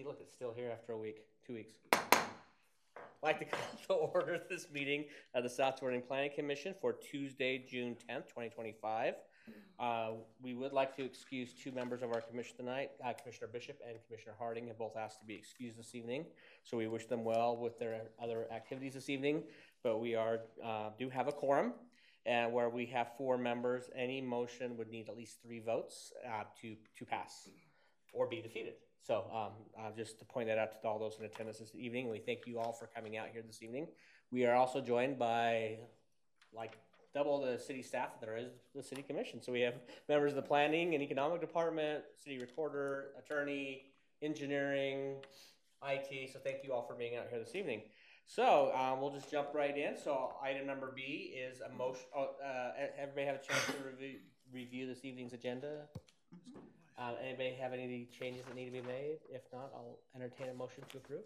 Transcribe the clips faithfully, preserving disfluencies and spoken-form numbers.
See, look, it's still here after a week, two weeks. I'd like to call to order this meeting of the South Jordan Planning Commission for Tuesday, June tenth, twenty twenty-five. Uh, we would like to excuse two members of our commission tonight. Uh, Commissioner Bishop and Commissioner Harding have both asked to be excused this evening, so we wish them well with their other activities this evening. But we are uh, do have a quorum, and where we have four members, any motion would need at least three votes uh, to to pass or be defeated. So um, uh, just to point that out to all those in attendance this evening, we thank you all for coming out here this evening. We are also joined by like double the city staff that there is the city commission. So we have members of the planning and economic department, city recorder, attorney, engineering, I T. So thank you all for being out here this evening. So um, we'll just jump right in. So item number B is a motion. Oh, uh, everybody have a chance to review, review this evening's agenda? Um, anybody have any changes that need to be made? If not, I'll entertain a motion to approve.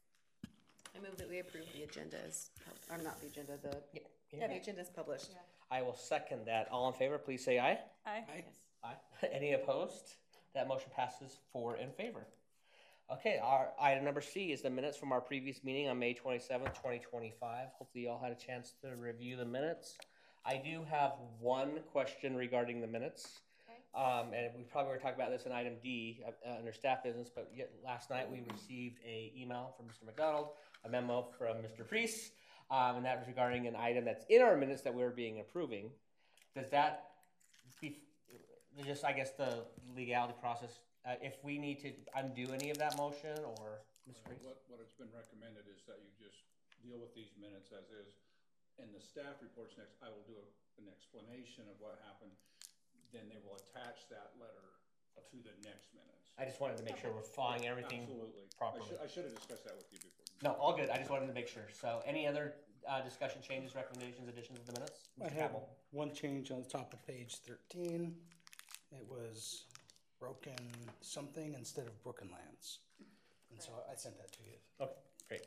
I move that we approve the agenda as, or not the agenda, the, yeah, yeah. yeah, the agenda is published. Yeah. I will second that. All in favor, please say aye. Aye. Aye. Yes. Aye. Any opposed? That motion passes four in favor. Okay, our item number C is the minutes from our previous meeting on May twenty-seventh, twenty twenty-five. Hopefully you all had a chance to review the minutes. I do have one question regarding the minutes. Um, and we probably were talking about this in item D uh, under staff business, but yet last night we received a email from Mister McDonald, a memo from Mister Priest, um, and that was regarding an item that's in our minutes that we're being approving. Does that be just, I guess, the legality process? Uh, if we need to undo any of that motion, or Mister Priest? What, what has been recommended is that you just deal with these minutes as is. In the staff reports next, I will do a, an explanation of what happened. Then they will attach that letter to the next minutes. I just wanted to make sure we're following everything Absolutely. properly. I should, I should have discussed that with you before. No, all good. I just wanted to make sure. So any other uh, discussion, changes, recommendations, additions to the minutes? I Mister have Campbell. one change on the top of page thirteen. It was broken something instead of broken lands. And so I sent that to you. Okay, great.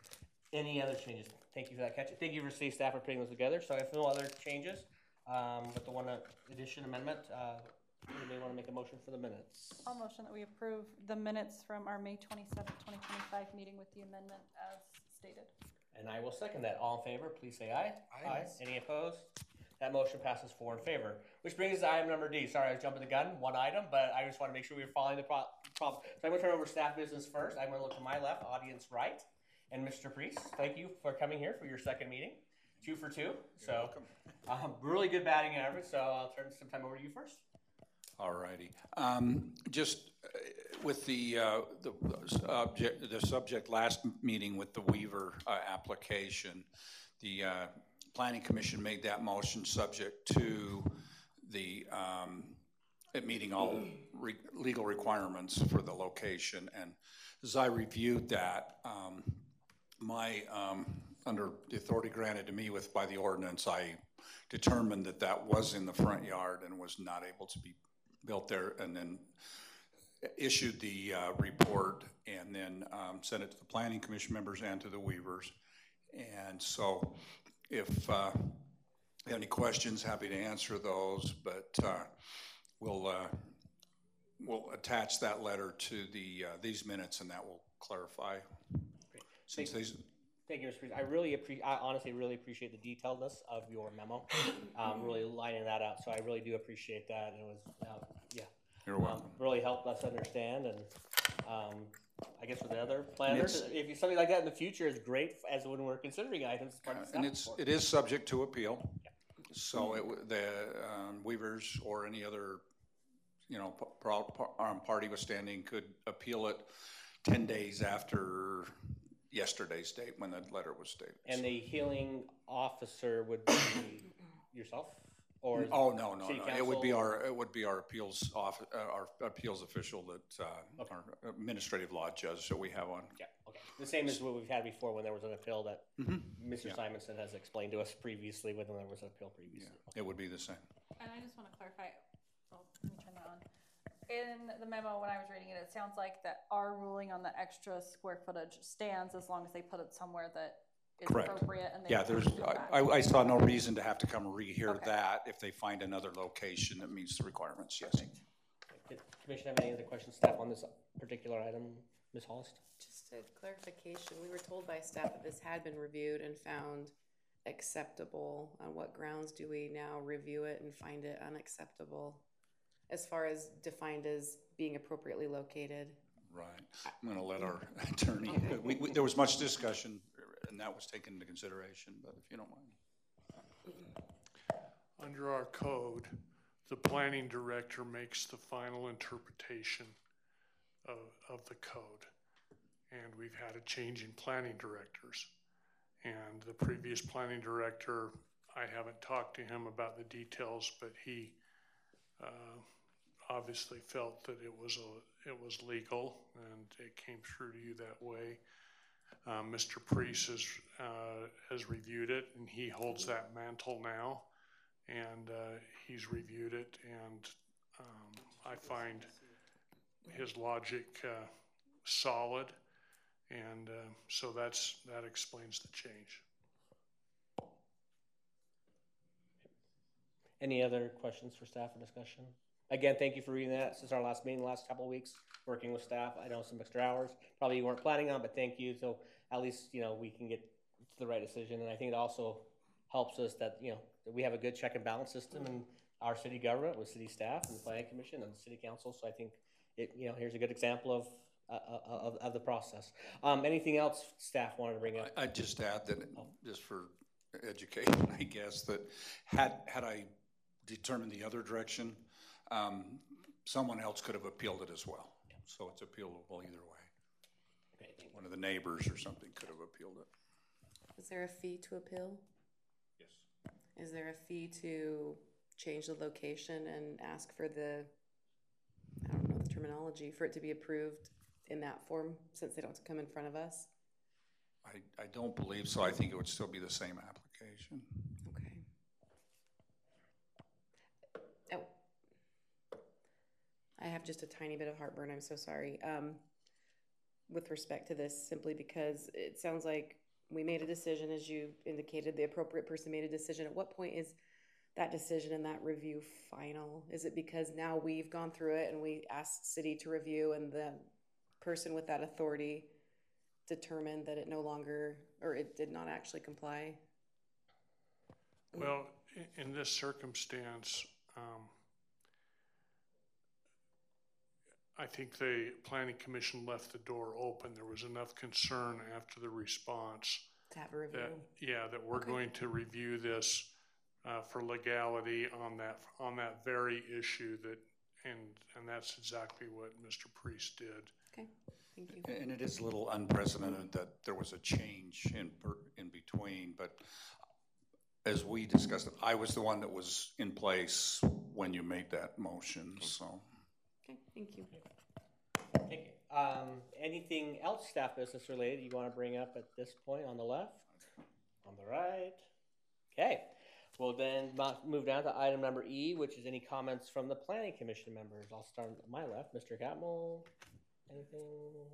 Any other changes? Thank you for that catch. Thank you for city staff for putting those together. So if no other changes, Um, with the one addition amendment, uh, anybody want to make a motion for the minutes? I'll motion that we approve the minutes from our May twenty-seventh, twenty twenty-five meeting with the amendment as stated. And I will second that. All in favor, please say aye. Aye. Any opposed? That motion passes four in favor. Which brings us to item number D. Sorry, I was jumping the gun. One item, but I just want to make sure we were following the problem. So I'm going to turn over staff business first. I'm going to look to my left, audience right, and Mister Priest. Thank you for coming here for your second meeting. Two for two. So um, really good batting average. So I'll turn some time over to you first. All righty. Um, just uh, with the, uh, the subject, the subject last meeting with the Weaver uh, application, the uh, Planning Commission made that motion subject to the um, it meeting all re legal requirements for the location. And as I reviewed that, um, my um, under the authority granted to me with by the ordinance, I determined that that was in the front yard and was not able to be built there, and then issued the uh, report and then um, sent it to the Planning Commission members and to the Weavers. And so if uh, you have any questions, happy to answer those, but uh, we'll uh, we'll attach that letter to the uh, these minutes, and that will clarify. Great. Since Thank these Thank you, Mister Priest. I really appreciate, I honestly really appreciate the detailedness of your memo, um, really lining that out. So I really do appreciate that. And it was, uh, yeah. You're welcome. Um, really helped us understand. And um, I guess with the other planners, if you something like that in the future is great as when we're considering items. Uh, and it's it is subject to appeal. Yeah. So it, the um, Weavers or any other, you know, par par party withstanding could appeal it ten days after yesterday's date when the letter was dated. And the healing officer would be yourself, or oh no no no it would be or? our it would be our appeals off uh, our appeals official that uh, okay. our administrative law judge that we have on. Yeah, okay. The same as what we've had before when there was an appeal that mm-hmm. Mister Yeah. Simonson has explained to us previously when there was an appeal previously. Yeah. Okay. It would be the same. And I just want to clarify. Oh, let me turn that on. In the memo, when I was reading it, it sounds like that our ruling on the extra square footage stands as long as they put it somewhere that is Correct. appropriate. And they Yeah, there's. I, I saw no reason to have to come rehear okay. that if they find another location that meets the requirements. Yes. Did the Commission have any other questions, staff, on this particular item? Miz Hollis? Just a clarification, we were told by staff that this had been reviewed and found acceptable. On what grounds do we now review it and find it unacceptable? As far as defined as being appropriately located? Right. I'm going to let our attorney, we, we, there was much discussion, and that was taken into consideration, but if you don't mind. Under our code, the planning director makes the final interpretation of, of the code. And we've had a change in planning directors. And the previous planning director, I haven't talked to him about the details, but he uh, obviously felt that it was a, it was legal, and it came through to you that way. Uh, Mister Priest has, uh, has reviewed it, and he holds that mantle now. And uh, he's reviewed it, and um, I find his logic uh, solid, and uh, so that's that explains the change. Any other questions for staff or discussion? Again, thank you for reading that since our last meeting, the last couple of weeks, working with staff. I know some extra hours, probably you weren't planning on, but thank you. So at least, you know, we can get to the right decision. And I think it also helps us that, you know, that we have a good check and balance system in our city government with city staff and the planning commission and the city council. So I think it, you know, here's a good example of, uh, of, of the process. Um, anything else staff wanted to bring up? I, I'd just add that, just for education, I guess, that had, had I determined the other direction, um, someone else could have appealed it as well. So it's appealable either way. Okay, thank you. One of the neighbors or something could have appealed it. Is there a fee to appeal? Yes. Is there a fee to change the location and ask for the, I don't know the terminology, for it to be approved in that form since they don't come in front of us? I, I don't believe so. I think it would still be the same application. Okay. Oh, I have just a tiny bit of heartburn. I'm so sorry. Um, with respect to this, simply because it sounds like we made a decision, as you indicated, the appropriate person made a decision. At what point is that decision and that review final? Is it because now we've gone through it and we asked city to review and the person with that authority determined that it no longer, or it did not actually comply? Well, in, in this circumstance, um, I think the planning commission left the door open. There was enough concern after the response To have a review? that, yeah, that we're Okay. going to review this uh, for legality on that on that very issue. That and and that's exactly what Mister Priest did. Okay, thank you. And it is a little unprecedented that there was a change in in between, but as we discussed it, I was the one that was in place when you made that motion, so. Okay, thank you. Thank you. Um, anything else staff business related you want to bring up at this point on the left? On the right? Okay. We'll then mo- move down to item number E, which is any comments from the planning commission members. I'll start at my left. Mister Catmull, anything?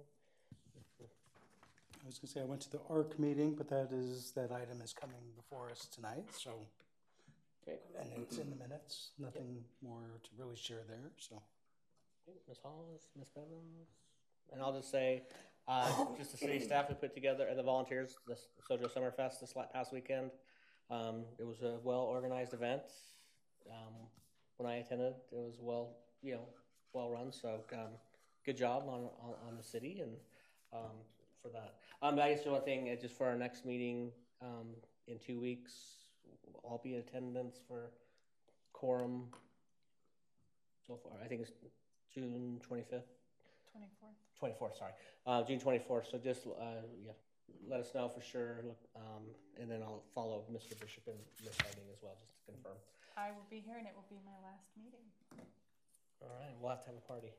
I was gonna say, I went to the A R C meeting, but that is, that item is coming before us tonight, so, Okay. and it's in the minutes, nothing more to really share there, so. Miz Hollis, Miz Bevins, and I'll just say, uh, just the city staff we put together and the volunteers, the Sojo Summerfest this la- past weekend. Um, it was a well-organized event. Um, when I attended, it was well, you know, well-run. So, um, good job on, on, on the city and um, for that. Um, I guess the one thing, uh, just for our next meeting um, in two weeks, I'll be in attendance for quorum. So far, I think it's June twenty-fifth. Twenty-fourth. twenty-fourth, sorry. Uh, June twenty-fourth, so just, uh, yeah, let us know for sure. Look, um, and then I'll follow Mister Bishop and Miz Harding as well, just to confirm. I will be here and it will be my last meeting. All right, we'll have to have a party.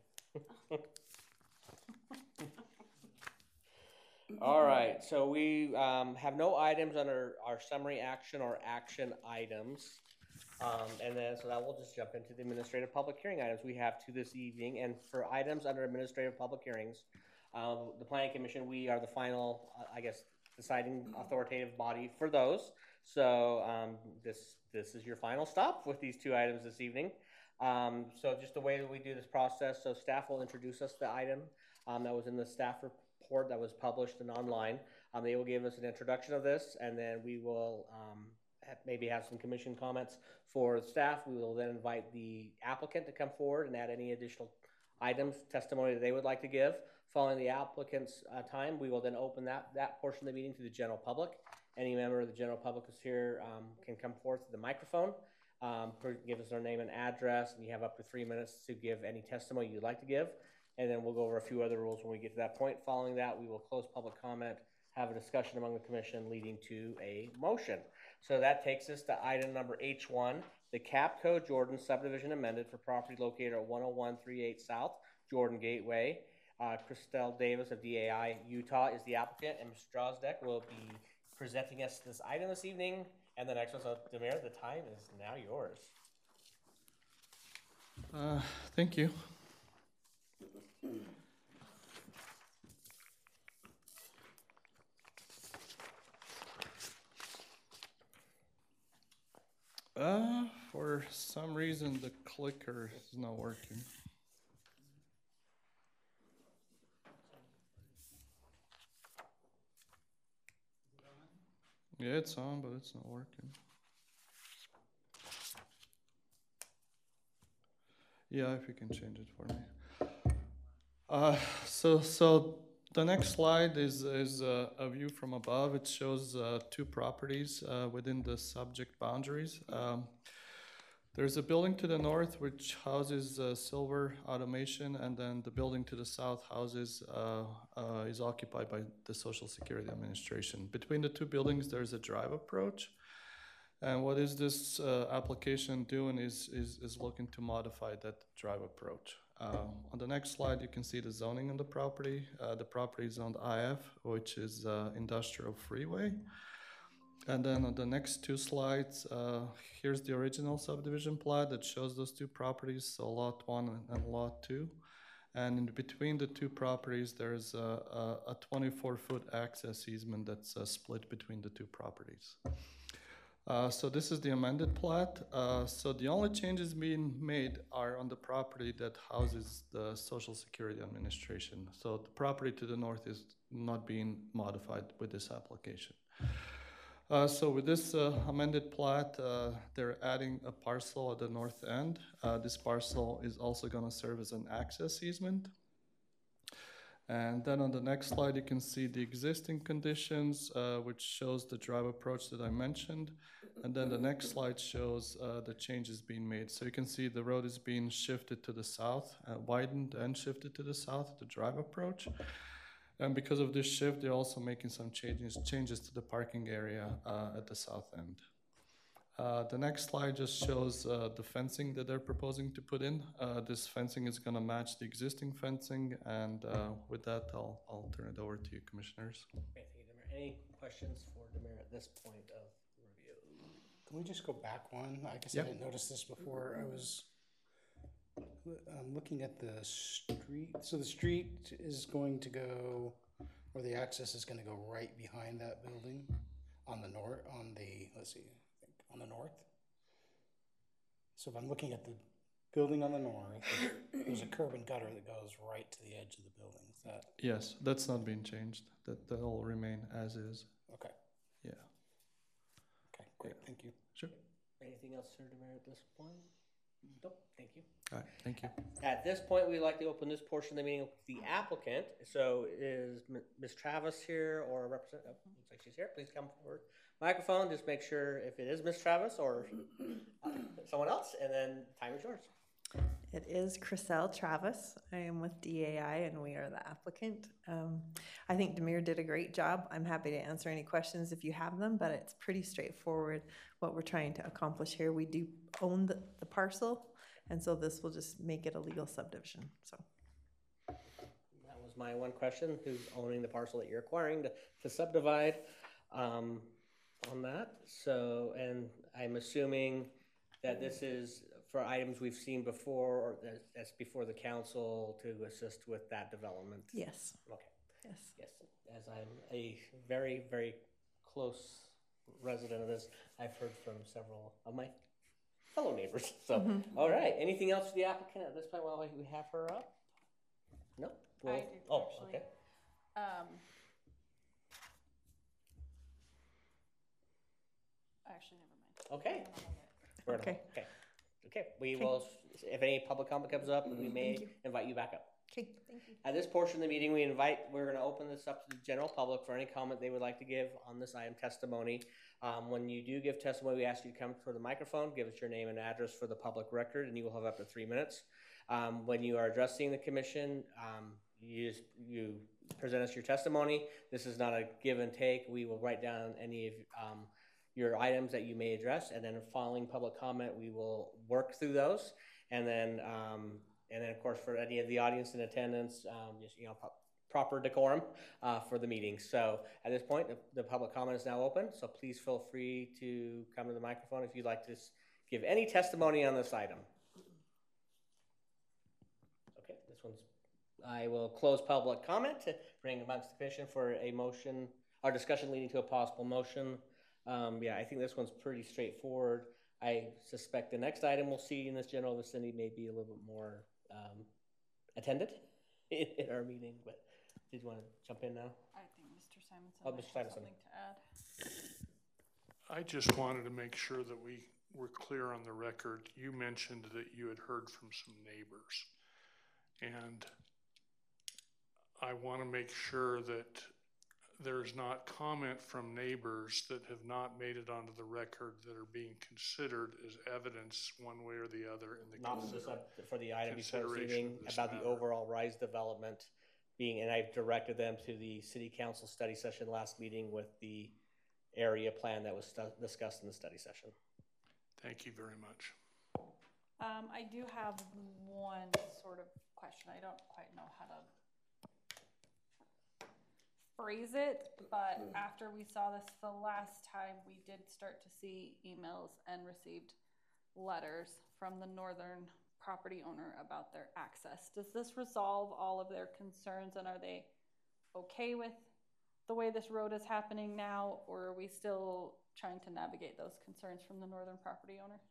All right, so we, um, have no items under our summary action or action items. Um, and then, so that we'll just jump into the administrative public hearing items we have to this evening. And for items under administrative public hearings, um, the planning commission, we are the final, uh, I guess, deciding authoritative body for those. So, um, this, this is your final stop with these two items this evening. Um, so just the way that we do this process, so staff will introduce us the item. um, that was in the staff report that was published and online. Um, they will give us an introduction of this, and then we will um, have, maybe have some commission comments for staff. We will then invite the applicant to come forward and add any additional items, testimony that they would like to give. Following the applicant's uh, time, we will then open that, that portion of the meeting to the general public. Any member of the general public who's here um, can come forward to the microphone, um, give us their name and address, and you have up to three minutes to give any testimony you'd like to give. And then we'll go over a few other rules when we get to that point. Following that, we will close public comment, have a discussion among the commission leading to a motion. So that takes us to item number H one, the Capco Jordan subdivision amended for property located at one oh one thirty-eight South Jordan Gateway. Uh, Christelle Davis of D A I Utah is the applicant, and Miz Drozdeck will be presenting us this item this evening. And the next one, so Demir, the time is now yours. Uh, thank you. Uh, for some reason the clicker is not working. Yeah, it's on, but it's not working. Yeah, if you can change it for me. Uh, so, so the next slide is is uh, a view from above. It shows uh, two properties uh, within the subject boundaries. Um, there's a building to the north which houses uh, Silver Automation, and then the building to the south houses uh, uh, is occupied by the Social Security Administration. Between the two buildings, there's a drive approach. And what is this uh, application doing is, is, is looking to modify that drive approach. Uh, on the next slide, you can see the zoning on the property. Uh, the property is on the I F, which is uh, Industrial Freeway. And then on the next two slides, uh, here's the original subdivision plat that shows those two properties, so lot one and lot two. And in between the two properties, there's a, a twenty-four foot access easement that's uh, split between the two properties. Uh, so this is the amended plat. Uh, so the only changes being made are on the property that houses the Social Security Administration. So the property to the north is not being modified with this application. Uh, so with this uh, amended plat, uh, they're adding a parcel at the north end. Uh, this parcel is also going to serve as an access easement. And then on the next slide, you can see the existing conditions, uh, which shows the drive approach that I mentioned. And then the next slide shows uh, the changes being made. So you can see the road is being shifted to the south, uh, widened and shifted to the south, the drive approach. And because of this shift, they're also making some changes, changes to the parking area uh, at the south end. Uh, the next slide just shows uh, the fencing that they're proposing to put in. Uh, this fencing is going to match the existing fencing, and uh, with that, I'll, I'll turn it over to you, commissioners. Thank you, Demir. Any questions for Demir at this point of review? Can we just go back one? I guess Yep. I didn't notice this before. I was um, looking at the street. So the street is going to go, or the access is going to go right behind that building on the north, on the, let's see, on the north. So if I'm looking at the building on the north, there's a curb and gutter that goes right to the edge of the building. Is that Yes, that's not being changed. That, that'll remain as is. okay? Yeah. Okay, great. Thank you. Sure. Anything else, Sir Demir, at this point? Nope, thank you. All right, thank you. At this point, we'd like to open this portion of the meeting with the applicant. So is Miz Travis here or represent, oh, looks like she's here. Please come forward. Microphone, just make sure if it is Miz Travis or uh, someone else, and then time is yours. It is Chriselle Travis. I am with D A I and we are the applicant. Um, I think Demir did a great job. I'm happy to answer any questions if you have them, but it's pretty straightforward what we're trying to accomplish here. We do own the, the parcel, and so this will just make it a legal subdivision. So That was my one question, who's owning the parcel that you're acquiring to, to subdivide um, on that. So, and I'm assuming that this is for items we've seen before, or that- that's before the council to assist with that development? yes, Okay, yes. yes, as I'm a very, very close resident of this, I've heard from several of my fellow neighbors. So, all right, anything else for the applicant at this point while we have her up? No? I Well, do, oh, actually. okay. Um, actually, never mind. Okay. I'm gonna hold it. We're gonna- Okay. Okay. Okay, we Okay. will, if any public comment comes up, we may you. invite you back up. Okay, thank you. At this portion of the meeting, we invite, we're gonna open this up to the general public for any comment they would like to give on this item testimony. Um, when you do give testimony, we ask you to come to the microphone, give us your name and address for the public record, and you will have up to three minutes. Um, when you are addressing the commission, um, you just, you present us your testimony. This is not a give and take. We will write down any of, um, your items that you may address, and then following public comment, we will work through those. And then, um, and then of course, for any of the audience in attendance, um, just, you know, pro- proper decorum, uh, for the meeting. So at this point, the, the public comment is now open, so please feel free to come to the microphone if you'd like to s- give any testimony on this item. Okay, this one's, I will close public comment to bring amongst the commission for a motion, or discussion leading to a possible motion. Um, yeah, I think this one's pretty straightforward. I suspect the next item we'll see in this general vicinity may be a little bit more um, attended in, in our meeting, but did you want to jump in now? I think Mister Simonson Oh, might Mister have Simonson. something to add. I just wanted to make sure that we were clear on the record. You mentioned that you had heard from some neighbors. And I want to make sure that there's not comment from neighbors that have not made it onto the record that are being considered as evidence one way or the other in the Not for this, consider- uh, for the item before this consideration meeting of this about the matter. overall RISE development being, and I've directed them to the city council study session last meeting with the area plan that was stu- discussed in the study session. Thank you very much. Um, I do have one sort of question. I don't quite know how to phrase it, but after we saw this the last time, we did start to see emails and received letters from the northern property owner about their access. Does this resolve all of their concerns, and are they okay with the way this road is happening now, or are we still trying to navigate those concerns from the northern property owner?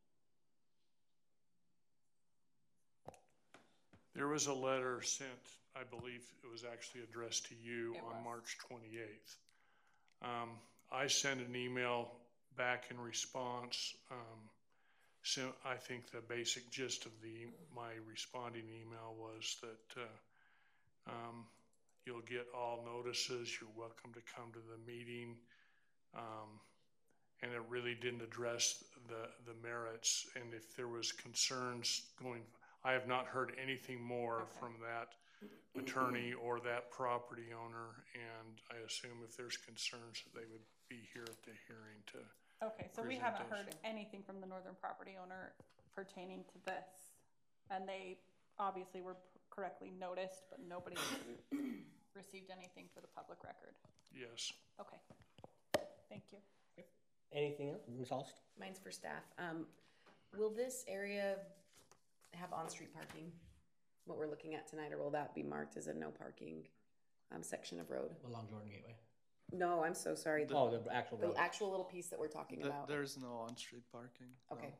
There was a letter sent, I believe it was actually addressed to you It on was. March twenty-eighth. Um, I sent an email back in response. Um, so I think the basic gist of the, my responding email was that, uh, um, you'll get all notices, you're welcome to come to the meeting. Um, and it really didn't address the, the merits, and if there was concerns going, I have not heard anything more Okay. from that attorney or that property owner, and I assume if there's concerns that they would be here at the hearing to. Okay, so we present haven't those. heard anything from the northern property owner pertaining to this. And they obviously were correctly noticed, but nobody received anything for the public record. Yes. Okay, thank you. Anything else, Miz Holst? Mine's for staff. Um, will this area have on-street parking? What we're looking at tonight, or will that be marked as a no parking, um, section of road? Along Jordan Gateway. No, I'm so sorry. The, Oh, the actual road. the actual little piece that we're talking Th- about. There's no on-street parking. no. Okay.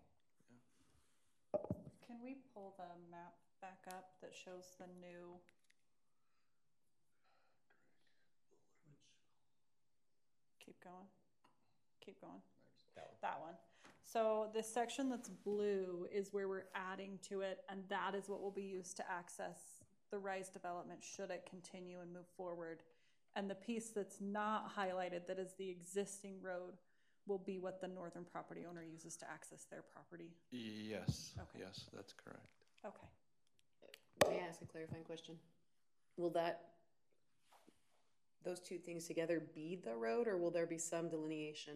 Can we pull the map back up that shows the new? Keep going, keep going. That one. That one. So this section that's blue is where we're adding to it, and that is what will be used to access the RISE development should it continue and move forward. And the piece that's not highlighted, that is the existing road, will be what the northern property owner uses to access their property. Yes, Okay. yes, that's correct. Okay. May I ask a clarifying question? Will that, those two things together be the road, or will there be some delineation?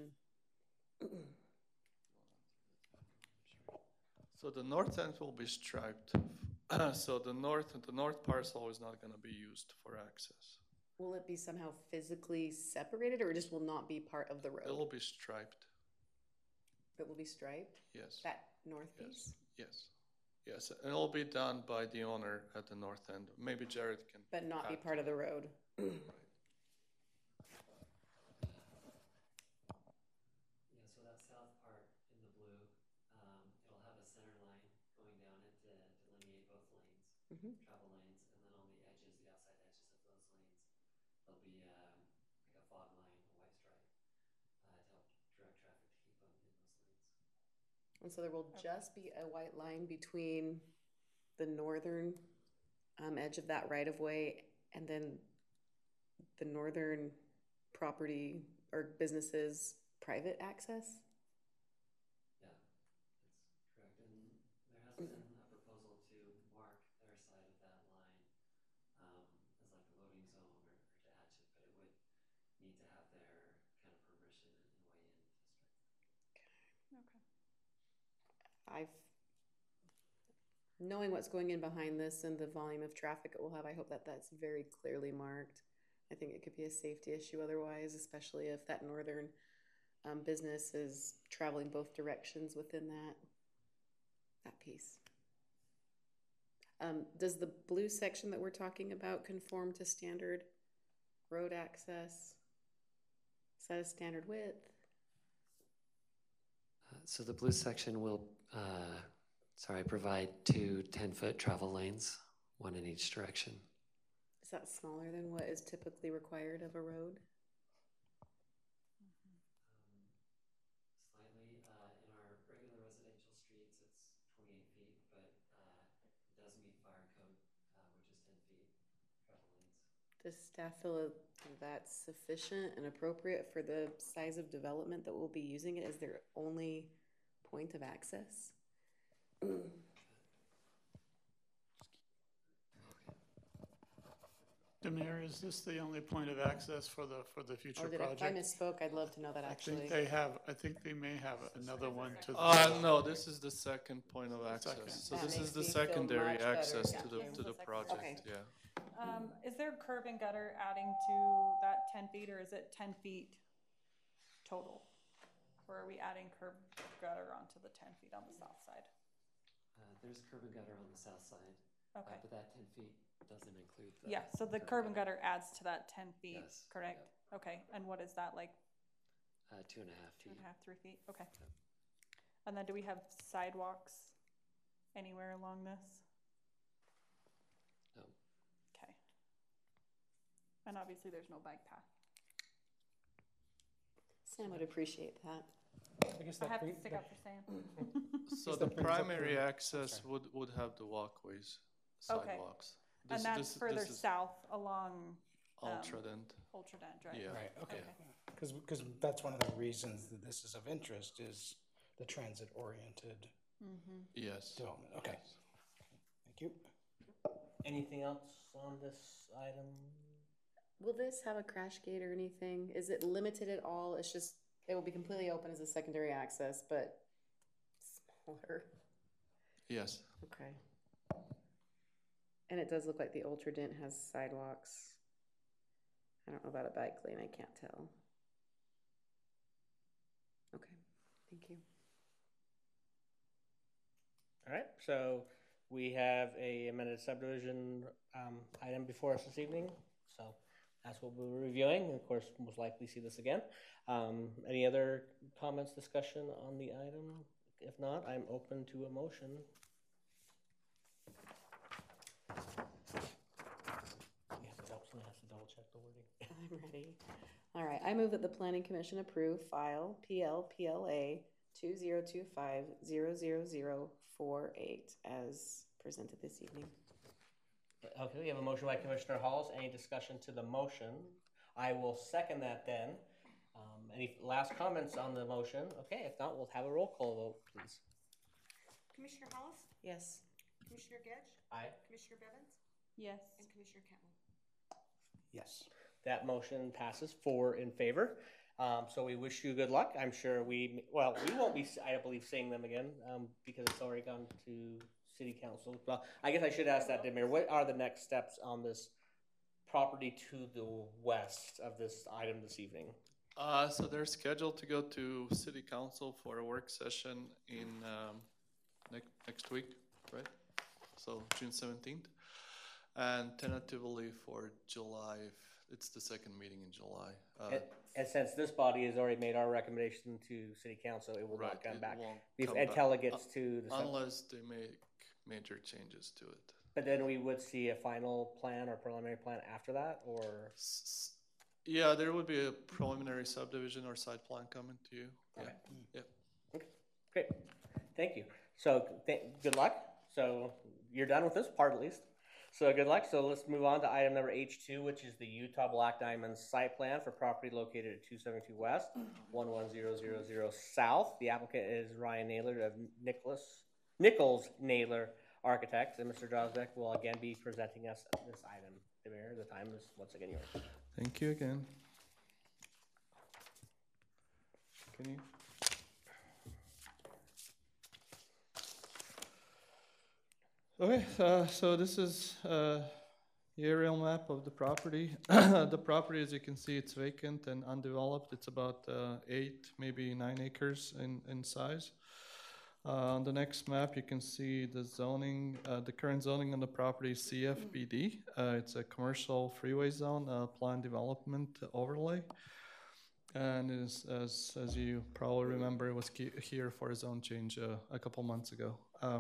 So the north end will be striped. So the north, the north parcel is not gonna be used for access. Will it be somehow physically separated, or it just will not be part of the It'll road? be striped, It will be striped, yes, that north yes, piece? yes. Yes, it'll be done by the owner at the north end. Maybe Jared can. But not be add part to of the road? Right. Yeah, so that south part in the blue, um, it'll have a center line going down it to delineate both lanes, Mhm. travel lanes, and then on the edges, the outside And so there will just be a white line between the northern um, edge of that right of way and then the northern property or businesses' private access? Yeah, that's correct. And there has been a proposal to mark their side of that line um, as like a loading zone or, or to add to it, but it would need to have their kind of permission and weigh-in district. Okay. I've, knowing what's going in behind this and the volume of traffic it will have, I hope that that's very clearly marked. I think it could be a safety issue otherwise, especially if that northern um, business is traveling both directions within that, that piece. Um, does the blue section that we're talking about conform to standard road access? Is that a standard width? Uh, so the blue section will, uh, sorry, provide two ten-foot travel lanes, one in each direction. Is that smaller than what is typically required of a road? Um, slightly, uh, in our regular residential streets, it's twenty-eight feet, but uh, it does meet fire code, uh, which is ten feet travel lanes. Does staff feel that's sufficient and appropriate for the size of development that we'll be using it as their only point of access? Demir, is this the only point of access for the, for the future Or did I, if I project? misspoke, I'd love to know that I actually. think they have, I think they may have another one to. the- Uh, no, this is the second point of access. Second. So That this makes is the me feel secondary much better. access Yeah. to the, Yeah. to the Okay. project, yeah. Um, is there curb and gutter adding to that ten feet, or is it ten feet total? Or are we adding curb gutter onto the ten feet on the south side? Uh, there's curb and gutter on the south side, Okay. uh, but that ten feet doesn't include the. Yeah, so the curb and gutter adds to that ten feet, Yes, correct? Okay, and what is that, like Uh, two and a half two feet. and a half, three feet? Okay. And then do we have sidewalks anywhere along this? No. Okay. And obviously there's no bike path. Sam would appreciate that. I guess I that have to brings- stick up for Sam. So Yes, the that brings up primary the- access sorry. would, would have the walkways, Okay. sidewalks. And This- that's this- further this is south along um, Ultradent, Ultradent, right? yeah. Right, okay. Okay. Because, because that's one of the reasons that this is of interest is the transit-oriented Mm-hmm. Yes. development. Okay. Thank you. Anything else on this item? Will this have a crash gate or anything? Is it limited at all? It's just, it will be completely open as a secondary access, but smaller. Yes. Okay. And it does look like the Ultradent has sidewalks. I don't know about a bike lane, I can't tell. Okay, thank you. All right, so we have a amended subdivision um, item before us this evening. So that's what we're reviewing, and of course, most likely see this again. Um, Any other comments, discussion on the item? If not, I'm open to a motion. Yeah, but someone has to double check the wording. I'm ready. All right, I move that the planning commission approve file P L P L A two zero two five zero zero zero four eight as presented this evening. Okay, we have a motion by Commissioner Halls. Any discussion to the motion? I will second that then. Um, Any last comments on the motion? Okay, if not, we'll have a roll call vote, please. Commissioner Hollis, Yes. Commissioner Gedge, Aye. Commissioner Bevins, Yes. and Commissioner Cantwell. Yes. That motion passes four in favor. Um, so we wish you good luck. I'm sure we, well, we won't be, I believe, seeing them again, um, because it's already gone to city council. Well, I guess I should ask that, Demir. What are the next steps on this property to the west of this item this evening? Uh, so they're scheduled to go to city council for a work session in, um, next, next week, right? So June seventeenth. And tentatively for July, it's the second meeting in July. Uh, And, and since this body has already made our recommendation to city council, it will right, not come it back won't bef- come until back, it gets to the. sub- unless they make major changes to it. But then we would see a final plan or preliminary plan after that, or? S- Yeah, there would be a preliminary subdivision or site plan coming to you. Yeah, Okay. yeah. Great. Thank you. So, th- good luck. So, you're done with this part at least. So, good luck. So, let's move on to item number H two, which is the Utah Black Diamond site plan for property located at two seventy-two West, one one zero zero zero South. The applicant is Ryan Naylor of Nicholas Nichols Naylor Architects, and Mister Drozdak will again be presenting us this item. The mayor, the time is once again yours. Thank you again. Can you? Okay, uh, so this is uh, the aerial map of the property. The property, as you can see, it's vacant and undeveloped. It's about uh, eight, maybe nine acres in, in size. Uh, on the next map, you can see the zoning, uh, the current zoning on the property is C F B D. Uh, it's a commercial freeway zone, uh, planned development overlay. And it is, as, as you probably remember, it was here for a zone change uh, a couple months ago. Uh,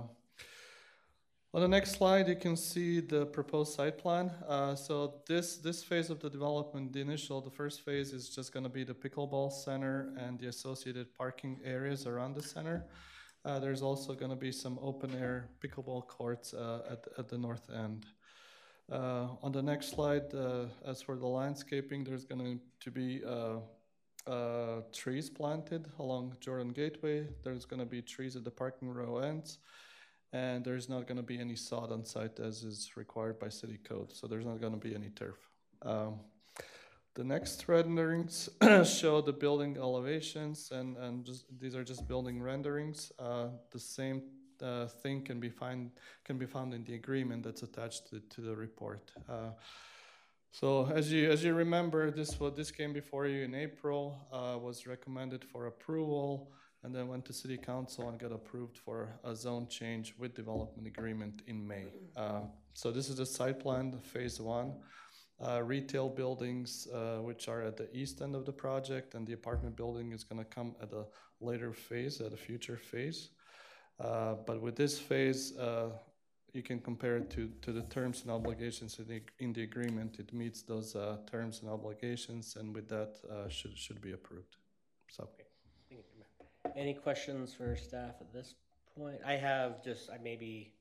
on the next slide, you can see the proposed site plan. Uh, so this, this phase of the development, the initial, the first phase is just gonna be the pickleball center and the associated parking areas around the center. Uh, there's also gonna be some open air pickleball courts uh, at, at the north end. Uh, on the next slide, uh, as for the landscaping, there's going to be uh, uh, trees planted along Jordan Gateway. There's going to be trees at the parking row ends, and there's not going to be any sod on site as is required by city code. So there's not going to be any turf. Um, the next renderings show the building elevations, and and just these are just building renderings. Uh, the same uh, thing can be find can be found in the agreement that's attached to, to the report. Uh, So as you as you remember, this what this came before you in April, uh, was recommended for approval, and then went to City Council and got approved for a zone change with development agreement in May. Uh, so this is the site plan, phase one. Uh, retail buildings, uh, which are at the east end of the project, and the apartment building is going to come at a later phase, at a future phase. Uh, but with this phase, uh, you can compare it to, to the terms and obligations in the, in the agreement. It meets those uh, terms and obligations, and with that, uh, should should be approved. So, okay. Thank you. Any questions for staff at this point? I have just I maybe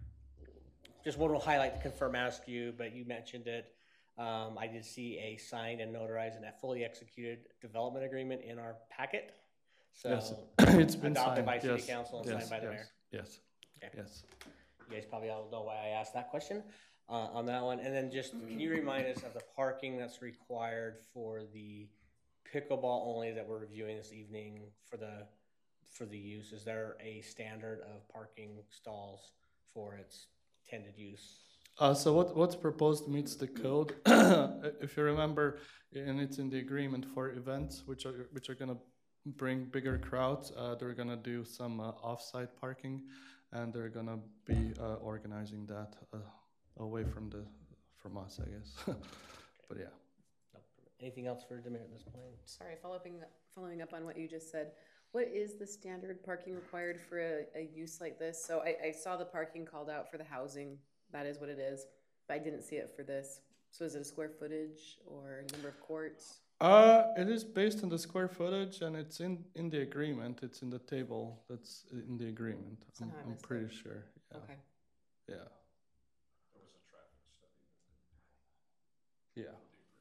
just one will highlight to confirm, ask you, but you mentioned it. Um, I did see a signed and notarized and a fully executed development agreement in our packet. So yes, it's been adopted signed by City yes. Council and yes. signed by the yes. mayor. Yes. Okay. Yes. You guys probably all know why I asked that question uh, on that one. And then just, can you remind us of the parking that's required for the pickleball only that we're reviewing this evening for the for the use? Is there a standard of parking stalls for its intended use? Uh, so what what's proposed meets the code. If you remember, and it's in the agreement for events which are which are going to bring bigger crowds. Uh, they're going to do some uh, off-site parking, and they're going to be uh, organizing that uh, away from the from us, I guess. But yeah. Anything else for Demir at this point? Sorry, following following up on what you just said. What is the standard parking required for a, a use like this? So I, I saw the parking called out for the housing. That is what it is, but I didn't see it for this. So is it a square footage or number of courts? Uh, it is based on the square footage, and it's in, in the agreement. It's in the table that's in the agreement. I'm, Somehow I I'm missed pretty it. sure. Yeah. Okay. Yeah. Yeah.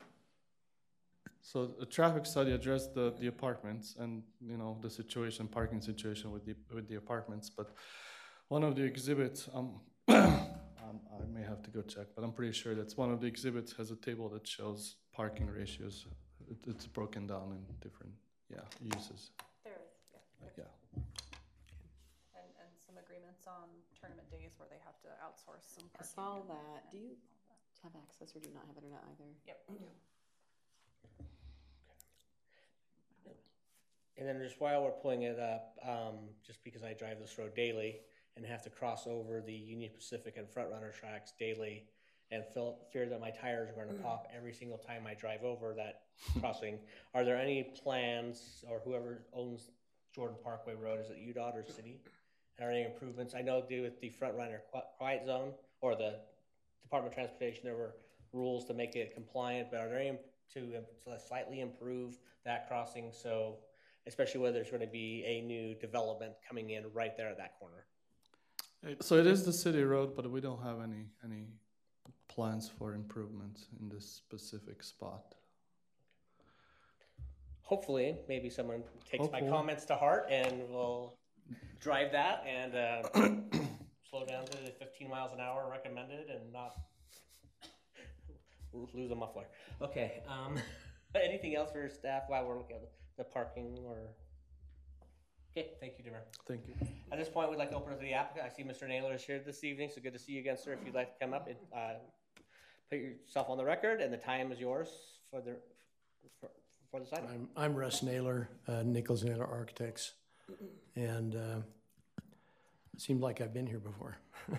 So the traffic study addressed the, the apartments and, you know, the situation, parking situation with the with the apartments. But one of the exhibits, um, um, I may have to go check, but I'm pretty sure that's one of the exhibits has a table that shows parking ratios. It, it's broken down in different, yeah, uses. There is, yeah. Yeah. And, and some agreements on tournament days where they have to outsource some I parking. saw and- that. Do and you all that. have access or do you not have internet either? Yep. And then just while we're pulling it up, um, just because I drive this road daily and have to cross over the Union Pacific and Front Runner tracks daily, and feel, fear that my tires are going to pop every single time I drive over that crossing, are there any plans, or whoever owns Jordan Parkway Road, is it U D O T or city? Are there any improvements? I know do with the Front Runner quiet zone or the Department of Transportation, there were rules to make it compliant, but are there any to, to slightly improve that crossing so especially whether there's going to be a new development coming in right there at that corner. So it is the city road, but we don't have any, any plans for improvements in this specific spot. Hopefully, maybe someone takes Hopefully. my comments to heart and will drive that and uh, slow down to the fifteen miles an hour recommended and not lose a muffler. Okay. Um, anything else for staff while we're looking at the parking or? Okay, thank you, Demir. Thank you. At this point, we'd like to open it to the applicant. I see Mister Naylor is here this evening, so good to see you again, sir. If you'd like to come up and uh, put yourself on the record, and the time is yours for the for, for this item. I'm, I'm Russ Naylor, uh, Nichols Naylor Architects, and uh, it seemed like I've been here before.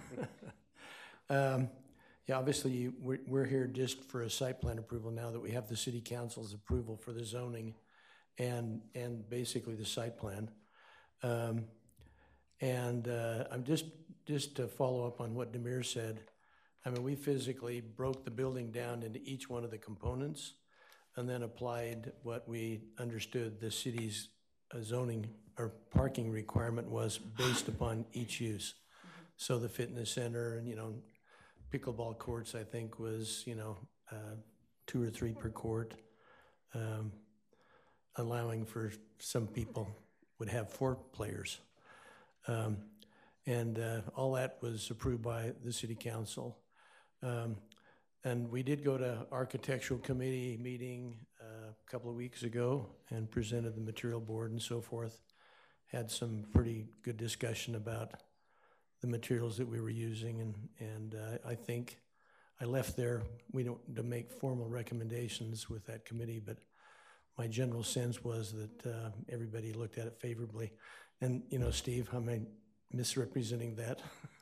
um, yeah, obviously we're, we're here just for a site plan approval now that we have the city council's approval for the zoning and and basically the site plan. Um, and uh, I'm just just to follow up on what Demir said. I mean, we physically broke the building down into each one of the components, and then applied what we understood the city's uh, zoning or parking requirement was based upon each use. So the fitness center and you know, pickleball courts I think was you know uh, two or three per court, um, allowing for some people would have four players. Um, and uh, all that was approved by the city council. Um, and we did go to architectural committee meeting uh, a couple of weeks ago and presented the material board and so forth. Had some pretty good discussion about the materials that we were using, and, and uh, I think I left there, we don't to make formal recommendations with that committee, but my general sense was that uh, everybody looked at it favorably. And, you know, Steve, am I misrepresenting that?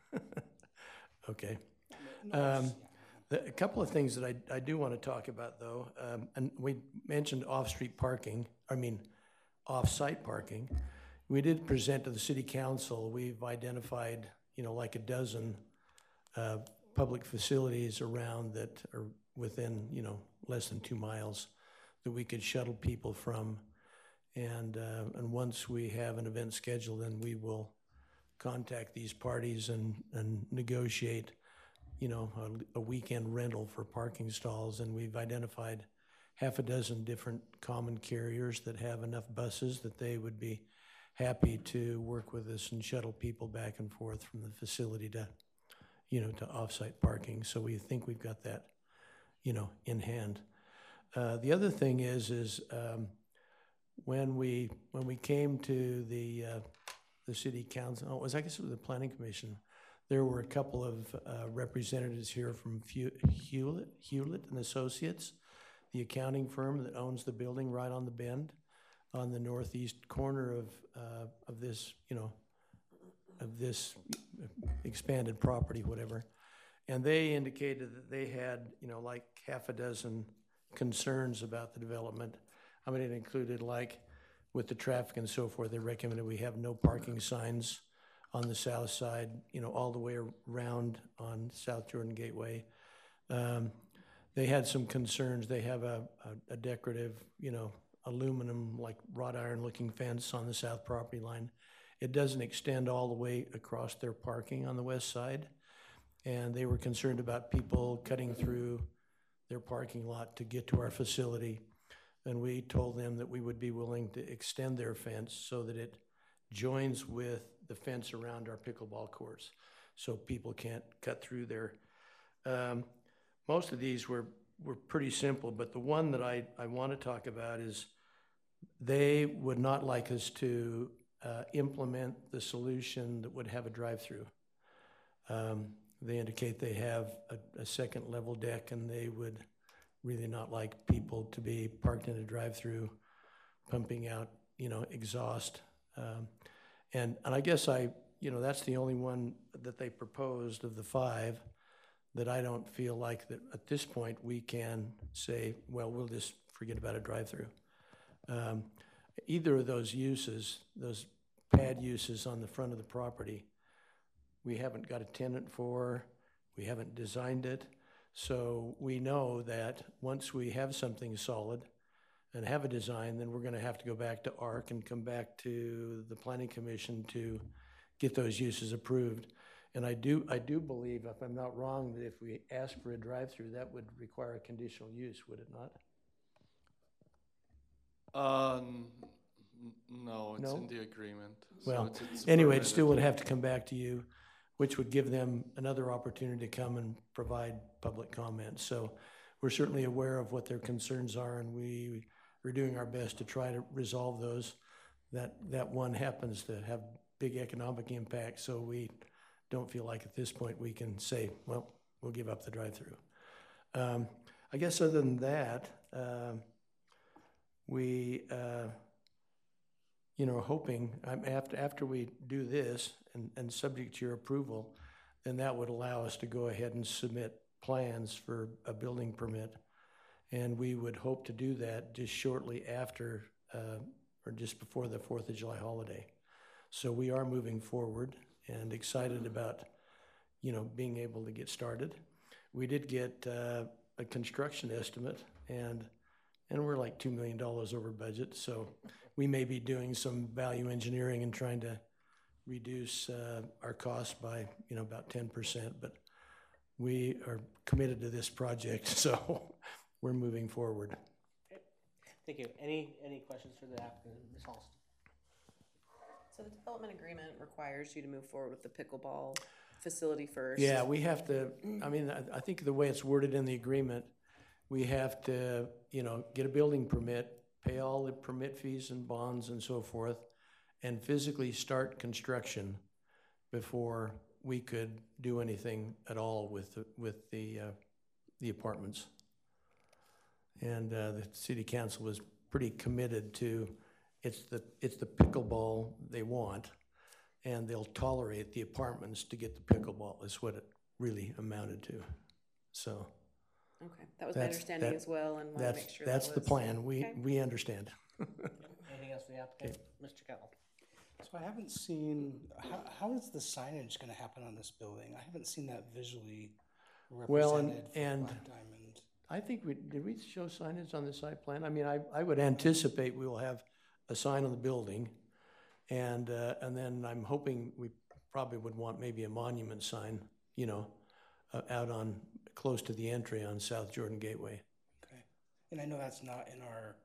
Okay. Um, the, a couple of things that I, I do want to talk about, though, um, and we mentioned off-street parking, I mean, off-site parking. We did present to the city council, we've identified, you know, like a dozen uh, public facilities around that are within, you know, less than two miles that we could shuttle people from. And uh, and once we have an event scheduled, then we will contact these parties and, and negotiate, you know, a, a weekend rental for parking stalls. And we've identified half a dozen different common carriers that have enough buses that they would be happy to work with us and shuttle people back and forth from the facility to, you know, to off-site parking. So we think we've got that, you know, in hand. Uh, the other thing is, is um, when we when we came to the uh, the city council, oh, it was I guess it was the planning commission. There were a couple of uh, representatives here from Hewlett, Hewlett and Associates, the accounting firm that owns the building right on the bend, on the northeast corner of uh, of this, you know, of this expanded property, whatever. And they indicated that they had, you know, like half a dozen concerns about the development. I mean, it included like with the traffic and so forth, they recommended we have no parking signs on the south side, you know, all the way around on South Jordan Gateway. Um, they had some concerns. They have a, a, a decorative, you know, aluminum, like wrought iron looking fence on the south property line. It doesn't extend all the way across their parking on the west side. And they were concerned about people cutting through their parking lot to get to our facility. And we told them that we would be willing to extend their fence so that it joins with the fence around our pickleball courts so people can't cut through there. Um, most of these were, were pretty simple, but the one that I, I want to talk about is they would not like us to uh, implement the solution that would have a drive-through. Um, they indicate they have a, a second level deck and they would really not like people to be parked in a drive-through, pumping out, you know, exhaust. Um, and, and I guess I, you know, that's the only one that they proposed of the five that I don't feel like that at this point we can say, well, we'll just forget about a drive-through. Um, either of those uses, those pad uses on the front of the property, we haven't got a tenant for, we haven't designed it. So we know that once we have something solid, and have a design, then we're gonna have to go back to A R C and come back to the planning commission to get those uses approved. And I do, I do believe, if I'm not wrong, that if we ask for a drive-through, that would require a conditional use, would it not? Uh, n- n- no, it's No? in the agreement. So Well, it's- it's anyway, it still would permitted. have to come back to you, which would give them another opportunity to come and provide public comment. So we're certainly aware of what their concerns are, and we are doing our best to try to resolve those. That, that one happens to have big economic impact, so we don't feel like at this point we can say, well, we'll give up the drive-through. Um, I guess other than that, um, we, uh, you know, hoping, um, after, after we do this and, and subject to your approval, then that would allow us to go ahead and submit plans for a building permit. And we would hope to do that just shortly after, uh, or just before the Fourth of July holiday. So we are moving forward and excited about, you know, being able to get started. We did get uh, a construction estimate, and and we're like two million dollars over budget. So we may be doing some value engineering and trying to reduce uh, our costs by, you know, about ten percent. But we are committed to this project, so we're moving forward. Okay. Thank you. Any any questions for the applicant, Miz Halston? So the development agreement requires you to move forward with the pickleball facility first. Yeah, we have to, I mean, I, I think the way it's worded in the agreement, we have to, you know, get a building permit, pay all the permit fees and bonds and so forth, and physically start construction before we could do anything at all with the, with the, uh, the apartments. And uh, the city council was pretty committed to, it's the, it's the pickleball they want, and they'll tolerate the apartments to get the pickleball, is what it really amounted to. So Okay, that was my that's- understanding that- as well, and want to that's, make sure that's that the was. plan. We, Okay. we understand. Anything else for the applicant? Mister Kettle? So I haven't seen, how, how is the signage gonna happen on this building? I haven't seen that visually Well, and- represented for and- Black Diamond. I think we, did we show signage on the site plan? I mean, I, I would anticipate we will have a sign on the building. And, uh, and then I'm hoping we probably would want maybe a monument sign, you know, uh, out on, close to the entry on South Jordan Gateway. Okay. And I know that's not in our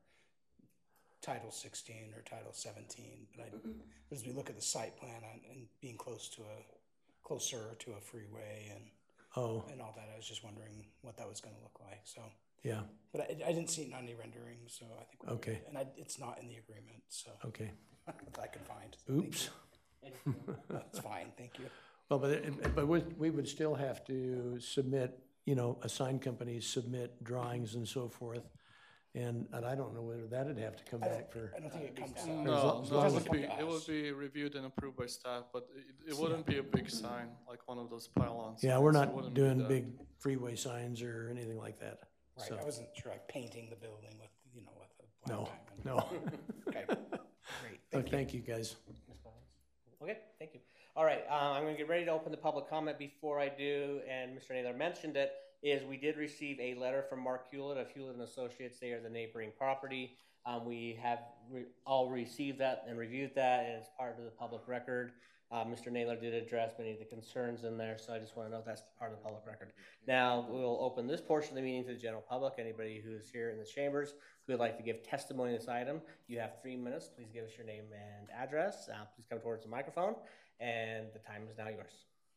Title sixteen or Title seventeen, but I, but as we look at the site plan and, and being close to a, closer to a freeway and, Oh, and all that, I was just wondering what that was gonna look like, so. yeah, But I, I didn't see it on any renderings, so I think. we're Okay. good. And I, it's not in the agreement, so, okay. that I could find. Thank Oops. you. That's fine, thank you. Well, but, it- but we, we would still have to submit, you know, a sign company submit drawings and so forth. And, and I don't know whether that'd have to come back for, I don't think it comes. As No, long- no, as it long as would it be, come to it would us. be reviewed and approved by staff, but it, it wouldn't be a big sign, like one of those pylons. yeah, we're signs. It not wouldn't be doing that. big freeway signs or anything like that. Right, So, I wasn't sure, like painting the building with, you know, with a no, black diamond. no. Okay, great, Oh, thank you. thank you, guys. Miz Collins? Okay, thank you. All right, um, I'm gonna get ready to open the public comment. Before I do, and Mister Naylor mentioned it, is we did receive a letter from Mark Hewlett of Hewlett and Associates. They are the neighboring property. Um, we have re- all received that and reviewed that, and it's part of the public record. Uh, Mister Naylor did address many of the concerns in there, so I just want to know if that's part of the public record. Now, we'll open this portion of the meeting to the general public. Anybody who's here in the chambers who would like to give testimony on this item, you have three minutes. Please give us your name and address. Uh, please come towards the microphone, and the time is now yours.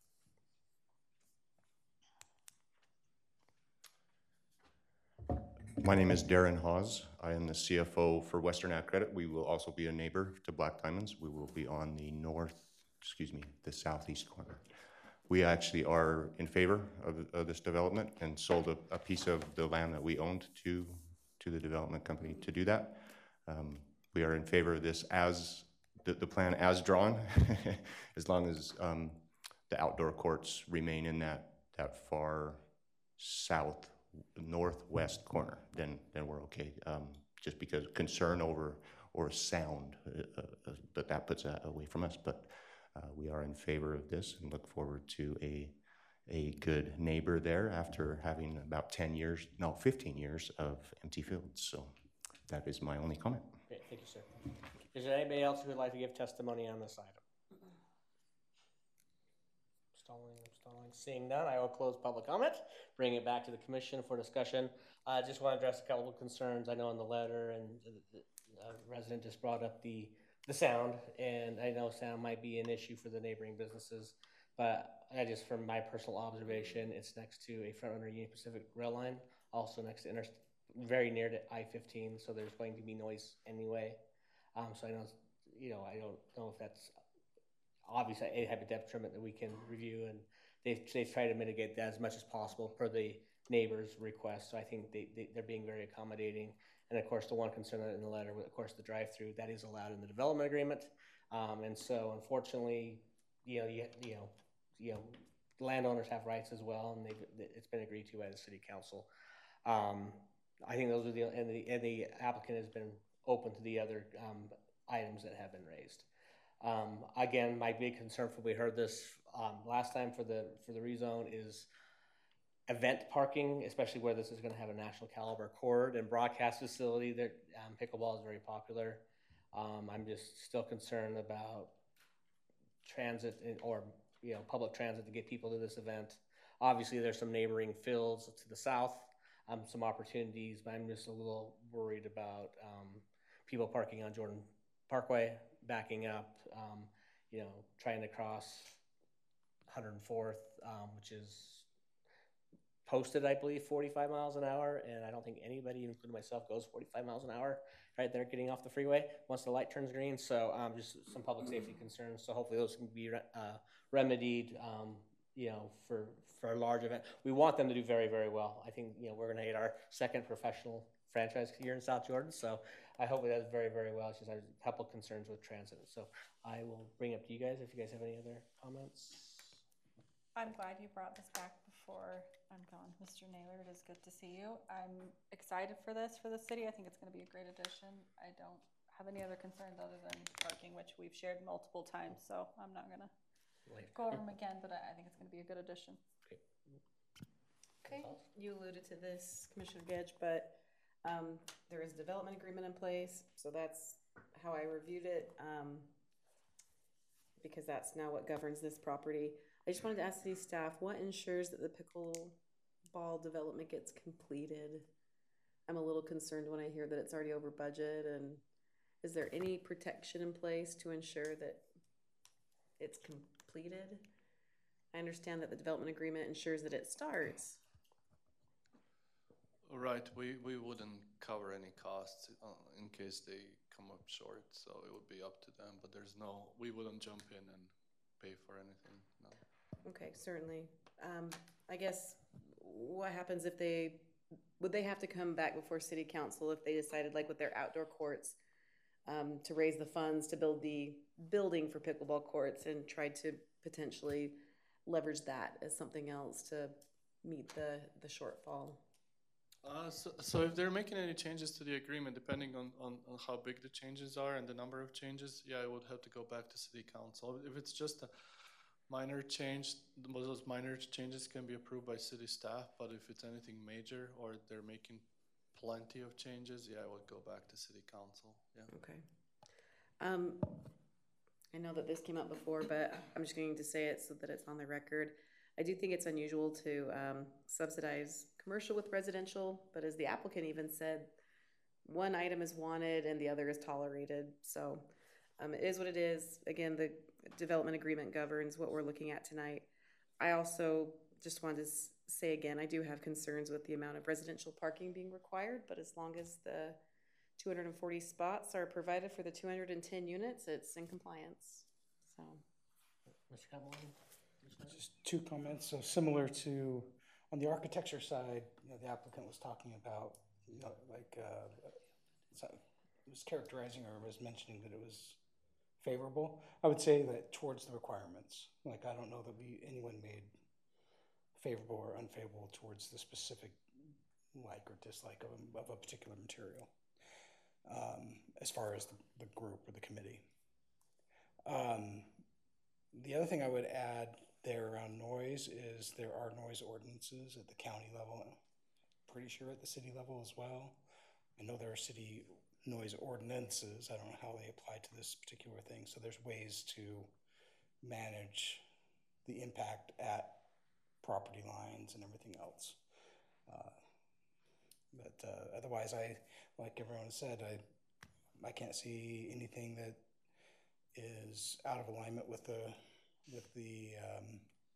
My name is Darren Hawes. I am the C F O for Western Ag Credit. We will also be a neighbor to Black Diamonds. We will be on the north, excuse me, the southeast corner. We actually are in favor of, of this development and sold a, a piece of the land that we owned to, to the development company to do that. Um, we are in favor of this as, the, the plan as drawn, as long as um, the outdoor courts remain in that, that far south northwest corner, then then we're okay. Um, just because concern over or sound, uh, uh, that that puts that away from us. But uh, we are in favor of this and look forward to a a good neighbor there after having about ten years, no, fifteen years of empty fields. So that is my only comment. Great, thank you, sir. Is there anybody else who would like to give testimony on this item? Stalling, stalling. Seeing none, I will close public comment, bring it back to the commission for discussion. I uh, just want to address a couple of concerns. I know in the letter, and the, the uh, resident just brought up the the sound, and I know sound might be an issue for the neighboring businesses, but I just, from my personal observation, it's next to a front under Union Pacific rail line, also next to inter very near to I fifteen, so there's going to be noise anyway. Um, so I know, you know, I don't know if that's obviously a type of detriment that we can review, and they've, they've tried to mitigate that as much as possible per the neighbor's request. So I think they, they, they're being very accommodating. And of course, the one concern in the letter, of course, the drive-through, that is allowed in the development agreement. Um, and so unfortunately, you know, you, you know, you know, landowners have rights as well, and they've, it's been agreed to by the city council. Um, I think those are the, and the, and the applicant has been open to the other um, items that have been raised. Um, again, my big concern for, we heard this um, last time for the, for the rezone is event parking, especially where this is going to have a national caliber court and broadcast facility. That um, pickleball is very popular. Um, I'm just still concerned about transit in, or you know public transit to get people to this event. Obviously, there's some neighboring fields to the south, um, some opportunities, but I'm just a little worried about um, people parking on Jordan Parkway, backing up, um, you know, trying to cross one hundred fourth, um, which is posted, I believe, forty-five miles an hour, and I don't think anybody, including myself, goes forty-five miles an hour right there getting off the freeway once the light turns green. So um, just some public safety concerns. So hopefully those can be uh, remedied, um, you know, for, for a large event. We want them to do very, very well. I think, you know, we're going to get our second professional franchise here in South Jordan. So I hope it does very, very well. It's just there's a couple concerns with transit. So I will bring it up to you guys if you guys have any other comments. I'm glad you brought this back before I'm gone. Mister Naylor, it is good to see you. I'm excited for this for the city. I think it's going to be a great addition. I don't have any other concerns other than parking, which we've shared multiple times, so I'm not going to go over them again, but I think it's going to be a good addition. Okay, you alluded to this, Commissioner Gedge, but um, there is a development agreement in place, so that's how I reviewed it, um, because that's now what governs this property. I just wanted to ask city staff, what ensures that the pickleball development gets completed? I'm a little concerned when I hear that it's already over budget, and is there any protection in place to ensure that it's completed? I understand that the development agreement ensures that it starts. Right, we, we wouldn't cover any costs uh, in case they come up short, so it would be up to them, but there's no, we wouldn't jump in and pay for anything, no. Okay, certainly. Um, I guess what happens if they, would they have to come back before city council if they decided, like with their outdoor courts, um, to raise the funds to build the building for pickleball courts and try to potentially leverage that as something else to meet the, the shortfall? Uh, so, so if they're making any changes to the agreement, depending on, on, on how big the changes are and the number of changes, yeah, I would have to go back to city council. If it's just a minor change, those minor changes can be approved by city staff, but if it's anything major or they're making plenty of changes, yeah, I would go back to city council, yeah. Okay. Um, I know that this came up before, but I'm just going to say it so that it's on the record. I do think it's unusual to um, subsidize commercial with residential, but as the applicant even said, one item is wanted and the other is tolerated. So um, it is what it is. Again, the development agreement governs what we're looking at tonight. I also just wanted to say again, I do have concerns with the amount of residential parking being required, but as long as the two hundred forty spots are provided for the two hundred ten units, it's in compliance. So, Mister Campbell? Just two comments. So similar to, on the architecture side, you know, the applicant was talking about, you know, like, uh, it was characterizing or was mentioning that it was favorable. I would say that towards the requirements. Like, I don't know that we, anyone made favorable or unfavorable towards the specific like or dislike of a, of a particular material, um, as far as the, the group or the committee. Um, the other thing I would add there around noise is there are noise ordinances at the county level. I'm pretty sure at the city level as well. I know there are city noise ordinances. I don't know how they apply to this particular thing. So there's ways to manage the impact at property lines and everything else. Uh, but uh, otherwise, I, like everyone said, I, I can't see anything that is out of alignment with the, with the um,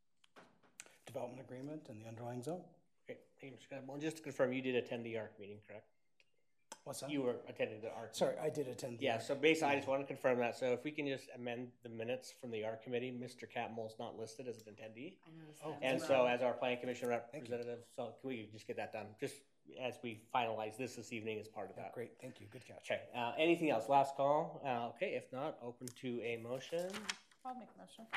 development agreement and the underlying zone. Okay, thank you, Mister Scott. Well, just to confirm, you did attend the A R C meeting, correct? What's that? You were attending the A R C. Sorry, I did attend. The Yeah, A R C. so basically, I just want to confirm that. So if we can just amend the minutes from the A R C committee, Mister Catmull is not listed as an attendee. I noticed Oh, that. And as so well. as our planning commission representative, so can we just get that done? Just as we finalize this this evening as part of that. Great, thank you, good catch. Okay, uh, anything else? Last call? Uh, okay, if not, open to a motion. I'll make a motion.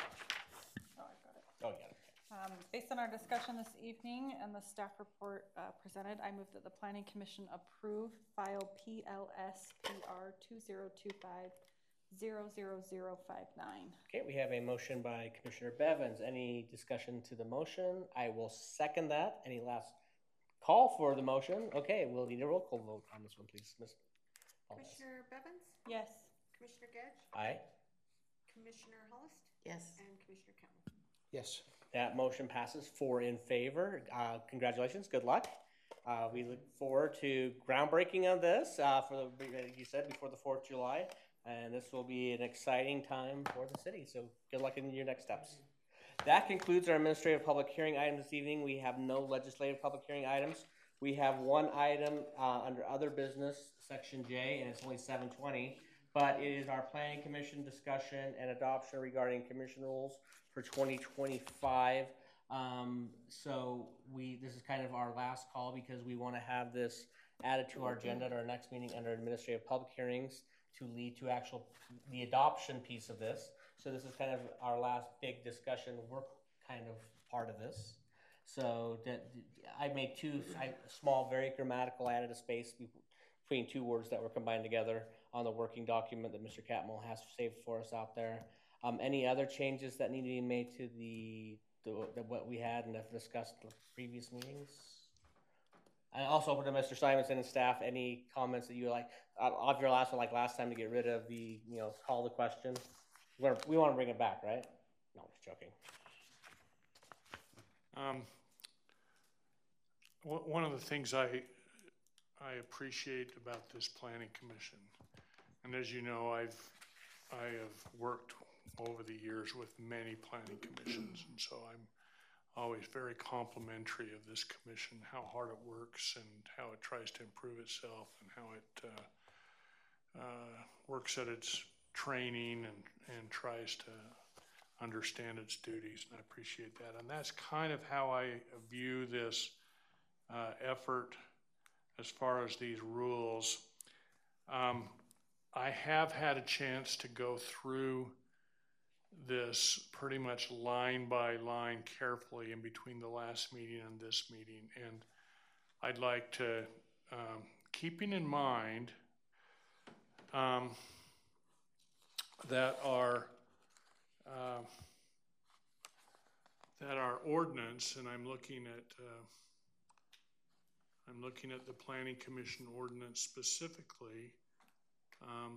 Oh, I've got it. Oh, yeah. Um, based on our discussion this evening and the staff report uh, presented, I move that the Planning Commission approve file P L S P R two zero two five zero zero zero five nine. Okay, we have a motion by Commissioner Bevins. Any discussion to the motion? I will second that. Any last call for the motion? Okay, we'll need a roll call vote on this one, please. Miz Hollis. Commissioner Bevins? Yes. Commissioner Gedge? Aye. Commissioner Hollis? Yes. And Commissioner Campbell? Yes. That motion passes four in favor. Uh, congratulations, good luck. Uh, we look forward to groundbreaking on this uh, for the, like you said, before the fourth of July. And this will be an exciting time for the city. So good luck in your next steps. That concludes our administrative public hearing item this evening. We have no legislative public hearing items. We have one item uh, under other business, section J, and it's only seven twenty. But it is our planning commission discussion and adoption regarding commission rules for twenty twenty-five. Um, so we, this is kind of our last call because we want to have this added to our agenda at our next meeting under administrative public hearings to lead to actual, the adoption piece of this. So this is kind of our last big discussion work kind of part of this. So that, I made two I, small, very grammatical, added a space between two words that were combined together on the working document that Mister Catmull has saved for us out there. Um, any other changes that need to be made to the, the, the what we had and have discussed in previous meetings? And also open to Mister Simonson and staff, any comments that you like, uh, off your last one, like last time, to get rid of the, you know, call the question? We're, we want to bring it back, right? No, I'm just joking. Um, one one of the things I, I appreciate about this planning commission, and as you know, I've, I have worked over the years with many planning commissions, and so I'm always very complimentary of this commission, how hard it works and how it tries to improve itself and how it uh, uh, works at its training and, and tries to understand its duties, and I appreciate that. And that's kind of how I view this uh, effort as far as these rules. Um, I have had a chance to go through this pretty much line by line carefully in between the last meeting and this meeting, and I'd like to, um, keeping in mind um, that our uh, that our ordinance, and I'm looking at uh, I'm looking at the Planning Commission ordinance specifically, um,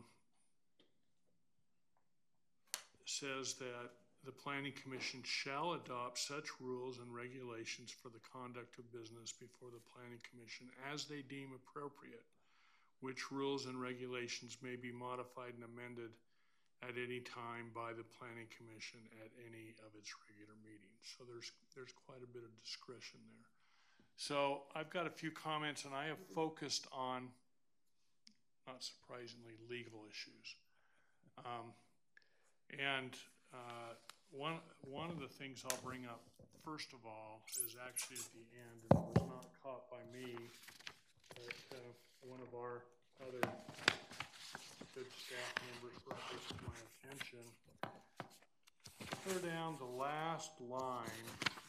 says that the Planning Commission shall adopt such rules and regulations for the conduct of business before the Planning Commission as they deem appropriate, which rules and regulations may be modified and amended at any time by the Planning Commission at any of its regular meetings. So there's there's quite a bit of discretion there. So I've got a few comments, and I have focused on, not surprisingly, legal issues. Um, and uh, one one of the things I'll bring up first of all is actually at the end, and it was not caught by me, but uh, one of our other good staff members brought this to my attention. Clear down the last line.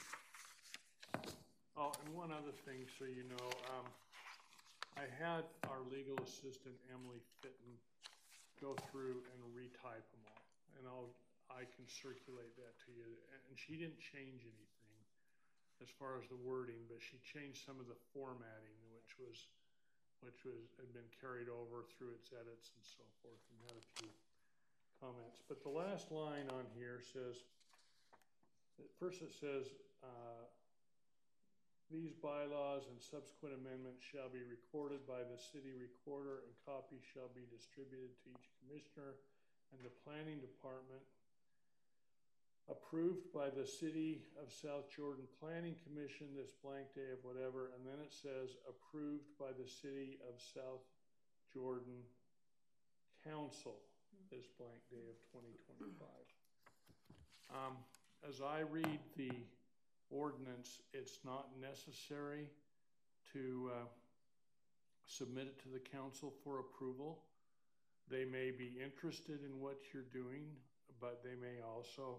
Oh, and one other thing, so you know, um, I had our legal assistant, Emily Fitton, go through and retype them all. And I'll, I can circulate that to you. And she didn't change anything as far as the wording, but she changed some of the formatting, which was which was, had been carried over through its edits and so forth, and had a few comments. But the last line on here says, at first it says, uh, these bylaws and subsequent amendments shall be recorded by the city recorder, and copies shall be distributed to each commissioner and the planning department. Approved by the City of South Jordan Planning Commission this blank day of whatever, and then it says approved by the City of South Jordan Council this blank day of twenty twenty-five. Um, as I read the ordinance, it's not necessary to uh, submit it to the council for approval. They may be interested in what you're doing, but they may also,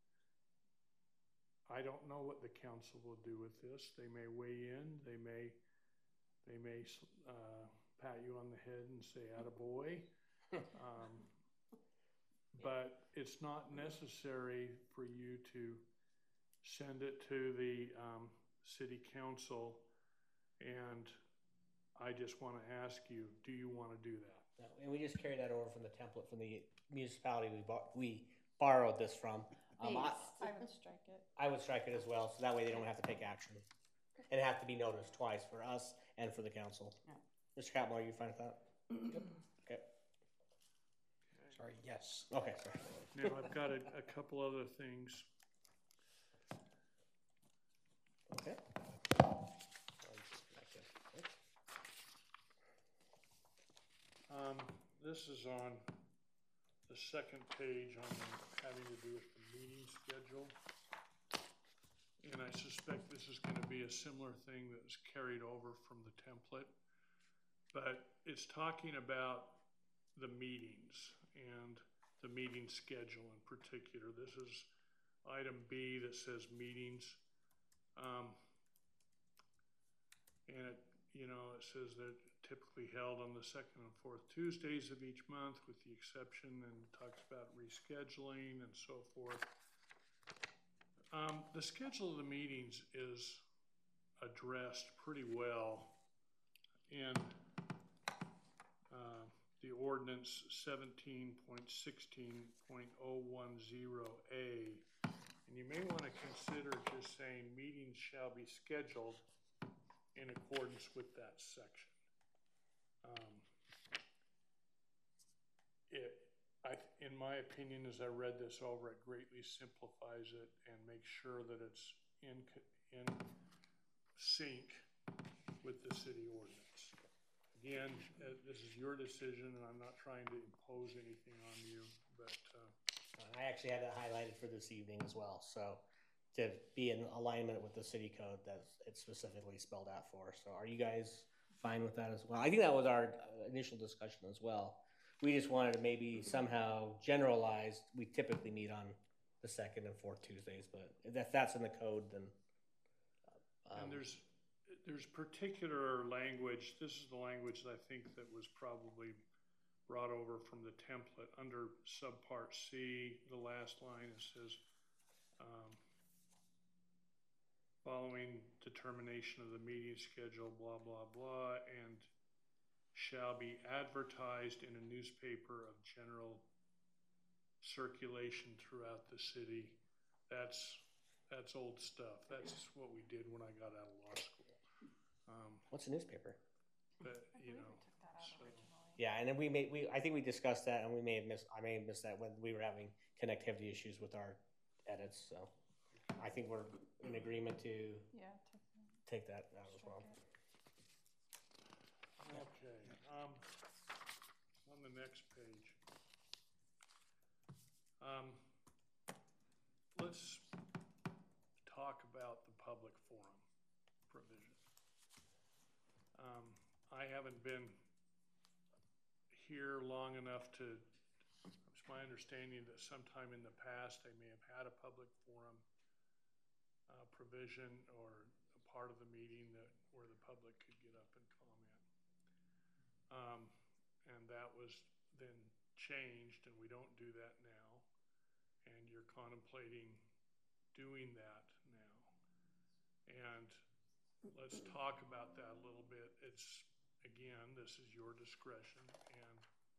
I don't know what the council will do with this. They may weigh in, they may, they may uh, pat you on the head and say, attaboy. um, but it's not necessary for you to send it to the um, city council, and I just want to ask you, do you want to do that? No, and we just carried that over from the template from the municipality we bought, we borrowed this from. Um, I, I would strike it. I would strike it as well, so that way they don't have to take action. And it have to be noticed twice for us and for the council. Yeah. Mister Catmull, are you fine with that? Yep. Okay. Sorry, yes. Okay, sorry. Now, I've got a, a couple other things. Okay. Um, this is on the second page on having to do with the meeting schedule. And I suspect this is going to be a similar thing that was carried over from the template. But it's talking about the meetings and the meeting schedule in particular. This is item B that says meetings. Um, and it, you know, it says that typically held on the second and fourth Tuesdays of each month, with the exception, and talks about rescheduling and so forth. Um, the schedule of the meetings is addressed pretty well in uh, the ordinance seventeen point sixteen point oh one zero A. And you may want to consider just saying meetings shall be scheduled in accordance with that section. Um, it, I, in my opinion, as I read this over, it greatly simplifies it and makes sure that it's in, in sync with the city ordinance. Again, uh, this is your decision, and I'm not trying to impose anything on you, but uh, I actually had that highlighted for this evening as well, so to be in alignment with the city code that it's specifically spelled out for. So are you guys fine with that as well? I think that was our initial discussion as well. We just wanted to maybe somehow generalize, we typically meet on the second and fourth Tuesdays, but if that's in the code, then. Um, and there's, there's particular language, this is the language that I think that was probably brought over from the template. Under subpart C, the last line, it says, um, following determination of the meeting schedule, blah, blah, blah, and shall be advertised in a newspaper of general circulation throughout the city. That's, that's old stuff. That's what we did when I got out of law school. Um, What's a newspaper? but, you know, so. Yeah, and then we may, we, I think we discussed that, and we may have missed, I may have missed that when we were having connectivity issues with our edits, so I think we're in agreement to Yeah. take that out as well. Okay, um, on the next page. Um, let's talk about the public forum provision. Um, I haven't been here long enough to, it's my understanding that sometime in the past they may have had a public forum uh, provision or a part of the meeting that where the public could get up and comment. Um, and that was then changed, and we don't do that now. And you're contemplating doing that now. And let's talk about that a little bit. It's again, this is your discretion, and,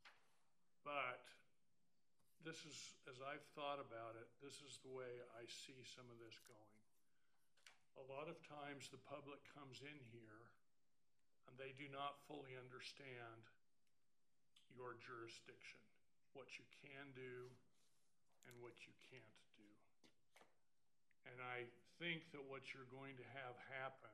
but this is, as I've thought about it, this is the way I see some of this going. A lot of times the public comes in here and they do not fully understand your jurisdiction, what you can do and what you can't do. And I think that what you're going to have happen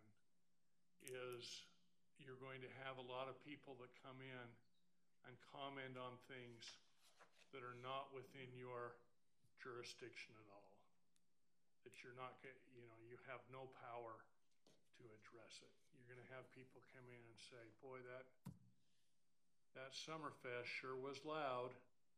is you're going to have a lot of people that come in and comment on things that are not within your jurisdiction at all. That you're not, you know, you have no power to address it. You're gonna have people come in and say, boy, that, that Summerfest sure was loud.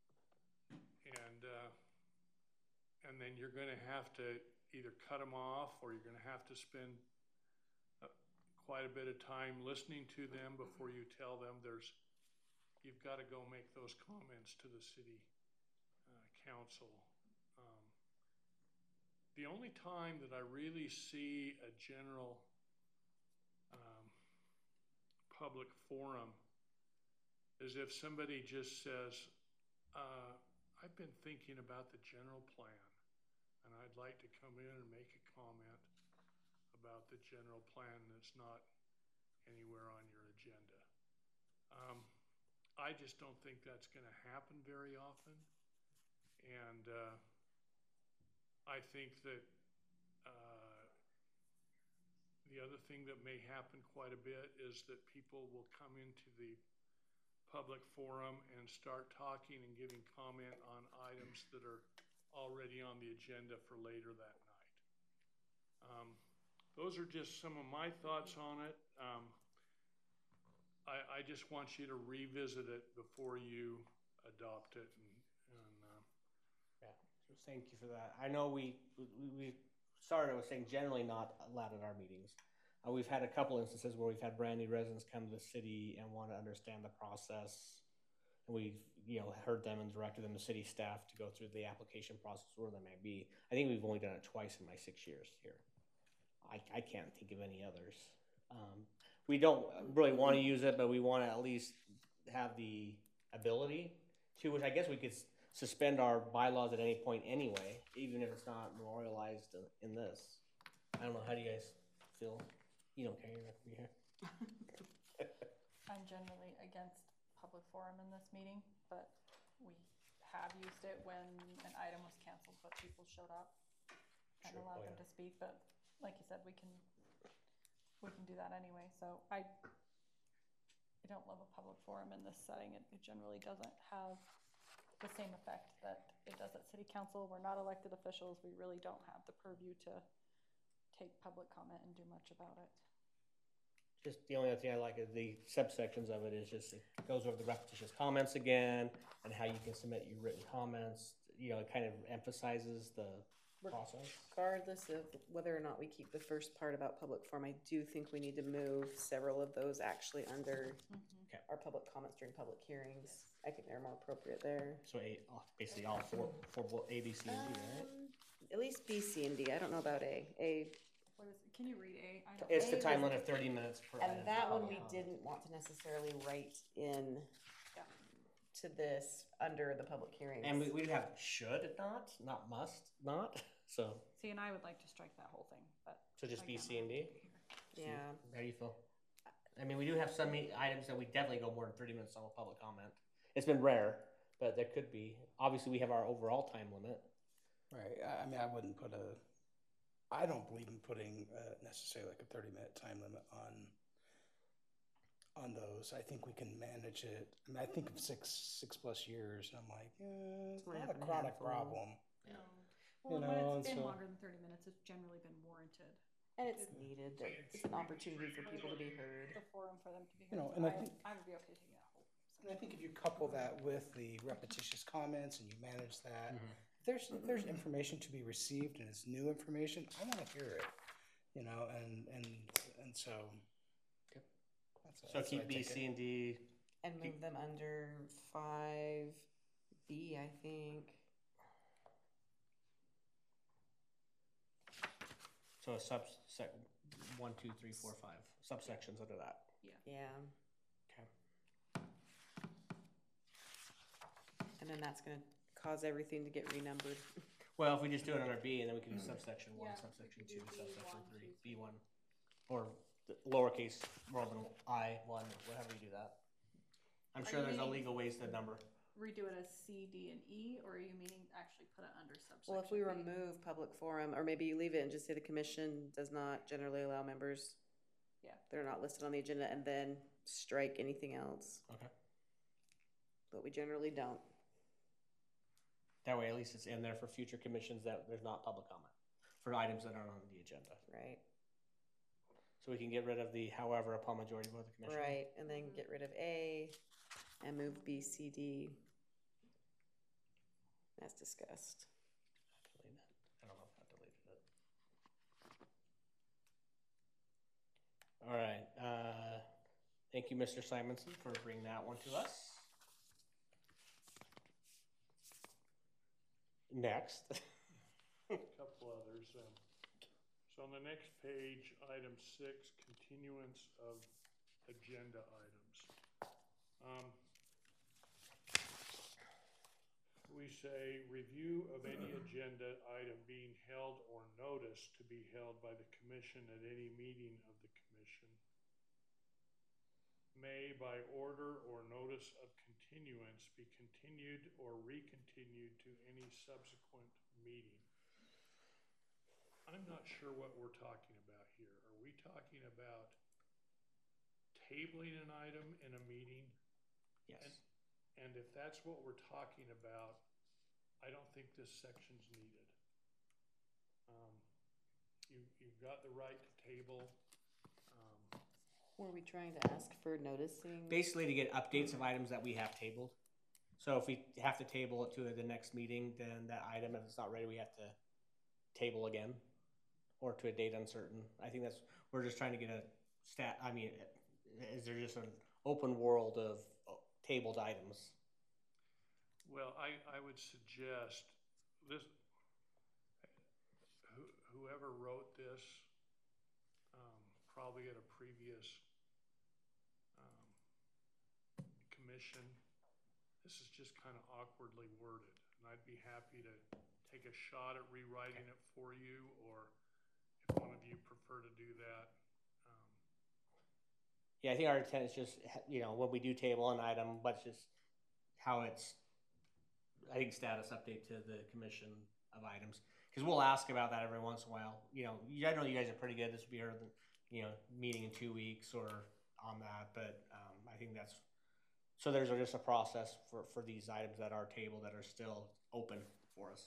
And, uh, and then you're gonna have to either cut them off or you're gonna have to spend uh, quite a bit of time listening to them before you tell them there's, you've got to go make those comments to the city uh, council. Um, the only time that I really see a general um, public forum is if somebody just says, uh, I've been thinking about the general plan and I'd like to come in and make a comment about the general plan that's not anywhere on your agenda. Um, I just don't think that's going to happen very often. And uh, I think that uh, the other thing that may happen quite a bit is that people will come into the public forum and start talking and giving comment on items that are already on the agenda for later that night. Um, those are just some of my thoughts on it. Um, I, I just want you to revisit it before you adopt it. And, and uh, Yeah, so thank you for that. I know we, we, we started with saying generally not allowed at our meetings. Uh, we've had a couple instances where we've had brand new residents come to the city and want to understand the process. And we've, you know, heard them and directed them to city staff to go through the application process, where they may be. I think we've only done it twice in my six years here. I, I can't think of any others. Um, we don't really want to use it, but we want to at least have the ability to, which I guess we could s- suspend our bylaws at any point anyway, even if it's not memorialized in, in this. I don't know. How do you guys feel? You don't care. You're not gonna be here. I'm generally against public forum in this meeting, but we have used it when an item was canceled, but people showed up and Sure. allowed Oh, them yeah. to speak. But like you said, we can we can do that anyway. So I I don't love a public forum in this setting. It, it generally doesn't have the same effect that it does at city council. We're not elected officials. We really don't have the purview to take public comment and do much about it. Just the only other thing I like is the subsections of it is just it goes over the repetitious comments again and how you can submit your written comments. You know, it kind of emphasizes the process. Regardless of whether or not we keep the first part about public forum, I do think we need to move several of those actually under Okay. our public comments during public hearings. I think they're more appropriate there. So a, basically all four, four both A, B, C, and D, right? Um, At least B, C, and D. I don't know about A. A, What is it? Can you read A? I don't It's the A time was- limit of thirty minutes per item. and that for one we public didn't want to necessarily write in Yeah. to this under the public hearings. And we, we'd have should not, not must not. So, See, and I would like to strike that whole thing, but. so just B, again, C, and D? Yeah. How do you feel? I mean, we do have some me- items that we definitely go more than thirty minutes on a public comment. It's been rare, but there could be. Obviously, we have our overall time limit. Right, I, I mean, I wouldn't put a, I don't believe in putting uh, necessarily like a thirty minute time limit on, on those. I think we can manage it. I mean, I think of six, six plus years, and I'm like, eh, it's Only not a happened a chronic handful. problem. No. You Well, know, when and it's been so- longer than thirty minutes, it's generally been warranted. And it's needed. That it's an opportunity for people to be heard. The forum for them to be You heard. know, so and I I, think- I would be okay taking that whole. And I think if you couple that with the repetitious comments and you manage that, Mm-hmm. if there's, if there's information to be received and it's new information, I want to hear it, you know, and, and, and so. Okay. that's- So that's keep what I B, take it. C, and D. And move them under five B, I think. So a subsec one, two, three, four, five subsections under that. Yeah. And then that's gonna cause everything to get renumbered. Well, if we just do it under B, and then we can do subsection one, Yeah, subsection we two, could do subsection B one, three, two, B one, or the lowercase Roman I one, whatever you do that. I'm Are sure you there's a meaning- legal ways to number. Redo it as C, D, and E, or are you meaning actually put it under subsection? Well, if we B? remove public forum, or maybe you leave it and just say the commission does not generally allow members. Yeah. That are not listed on the agenda, and then strike anything else, Okay. but we generally don't. That way, at least it's in there for future commissions that there's not public comment for items that aren't on the agenda. Right. So we can get rid of the however upon majority vote of the commission. Right, and then get rid of A and move B, C, D as discussed. Delete it. I don't know if I deleted it. All right. Uh, thank you, Mister Simonson, for bringing that one to us. Next. A couple others. um, So on the next page, item six, continuance of agenda items. Um, We say, review of any agenda item being held or noticed to be held by the commission at any meeting of the commission may, by order or notice of continuance, be continued or recontinued to any subsequent meeting. I'm not sure what we're talking about here. Are we talking about tabling an item in a meeting? Yes. And if that's what we're talking about, I don't think this section's needed. Um, you, you've got the right to table. Um, Were we trying to ask for noticing? Basically, to get updates of items that we have tabled. So if we have to table it to the next meeting, then that item, if it's not ready, we have to table again, or to a date uncertain. I think that's, we're just trying to get a stat. I mean, is there just an open world of tabled items? Well, I, I would suggest this, who, whoever wrote this, um, probably at a previous, um, commission, this is just kind of awkwardly worded. And I'd be happy to take a shot at rewriting it for you, or if one of you prefer to do that. Um, Yeah, I think our intent is just, you know, when we do table an item, but just how it's, I think, status update to the commission of items. Because we'll ask about that every once in a while. You know, I know you guys are pretty good. This will be our, you know, meeting in two weeks or on that. But um, I think that's, so there's just a process for, for these items that are tabled that are still open for us.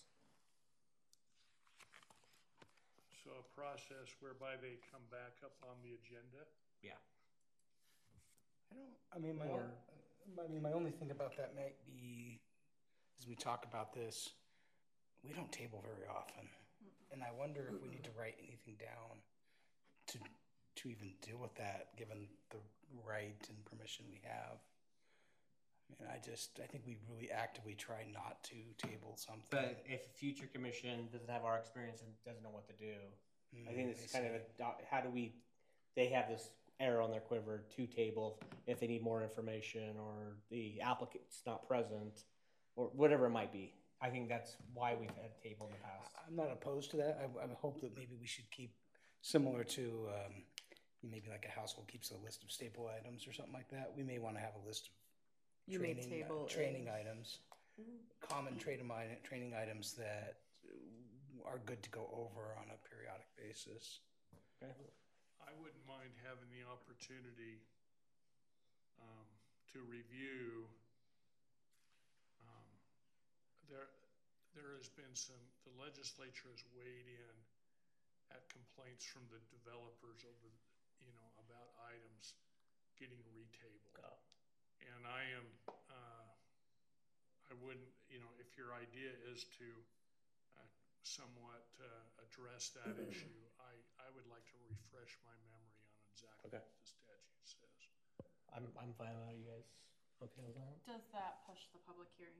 So a process whereby they come back up on the agenda? Yeah. I don't, I mean, my, own, I mean, my only thing about that might be, as we talk about this, we don't table very often. And I wonder if we need to write anything down to, to even deal with that, given the right and permission we have. I mean, I just, I think we really actively try not to table something. But if a future commission doesn't have our experience and doesn't know what to do, mm, I think this is kind of a, how do we, they have this arrow on their quiver to table if they need more information or the applicant's not present or whatever it might be. I think that's why we've had table in the past. I'm not opposed to that. I, I hope that maybe we should keep similar to um, maybe like a household keeps a list of staple items or something like that. We may want to have a list of you training, may table uh, training a... items, mm-hmm. common training, training items that are good to go over on a periodic basis. Okay. I wouldn't mind having the opportunity um, to review. Um, there, there has been some, the legislature has weighed in at complaints from the developers over, you know, about items getting retabled. Oh. And I am, uh, I wouldn't, you know, if your idea is to uh, somewhat uh, address that issue, I, I would like to refresh my memory on exactly okay. what the statute says. I'm, I'm fine with that. Are you guys okay with that? Does that push the public hearing?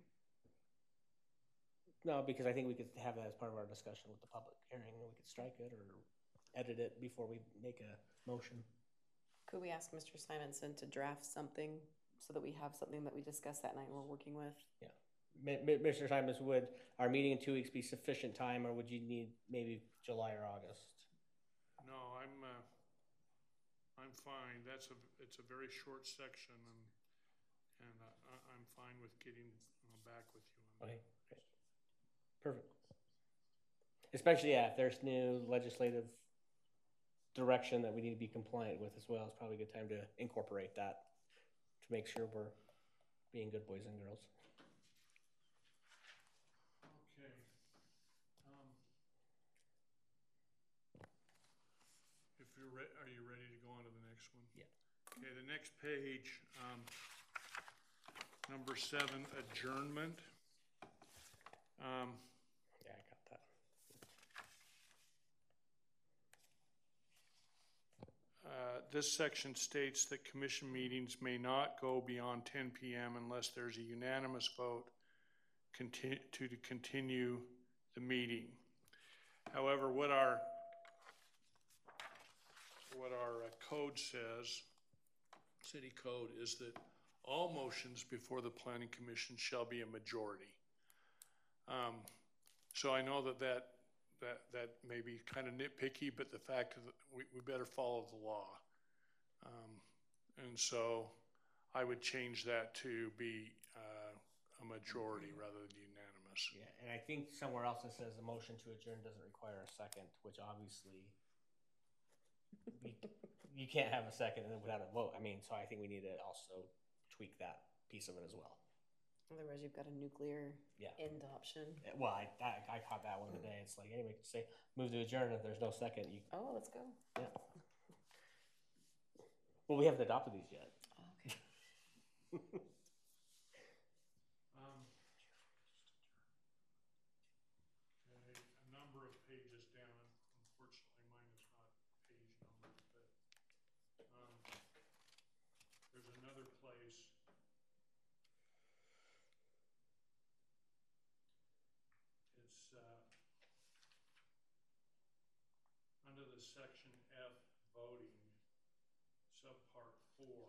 No, because I think we could have that as part of our discussion with the public hearing, and we could strike it or edit it before we make a motion. Could we ask Mister Simonson to draft something so that we have something that we discussed that night we're working with? Yeah. Mi- Mi- Mister Simons, would our meeting in two weeks be sufficient time, or would you need maybe July or August? No, I'm, uh, I'm fine. That's a, it's a very short section, and, and uh, I, I'm fine with getting uh, back with you on that. Okay, great. Perfect. Especially, yeah, if there's new legislative direction that we need to be compliant with as well, it's probably a good time to incorporate that to make sure we're being good boys and girls. Okay. Um, If you're re- are you ready to go on to the next one? Yeah. Okay, the next page, um, number seven, adjournment. Um, Yeah, I got that. Uh, This section states that commission meetings may not go beyond ten P M unless there's a unanimous vote conti- to to continue the meeting. However, what our, what our uh, code says, city code, is that all motions before the planning commission shall be a majority. Um, So I know that that That, that may be kind of nitpicky, but the fact that we, we better follow the law. Um, and so I would change that to be uh, a majority rather than unanimous. Yeah, and I think somewhere else it says the motion to adjourn doesn't require a second, which obviously we, you can't have a second without a vote. I mean, so I think we need to also tweak that piece of it as well. Otherwise, you've got a nuclear Yeah. end option. Yeah, well, I, I, I caught that one today. It's like, anyway, say, move to adjourn. If there's no second, you, Oh, let's go. yeah. Well, we haven't adopted these yet. Okay. Um, okay, a number of pages down, unfortunately mine is not page numbers, but um, there's another place. It's uh, under the section F, voting, subpart four,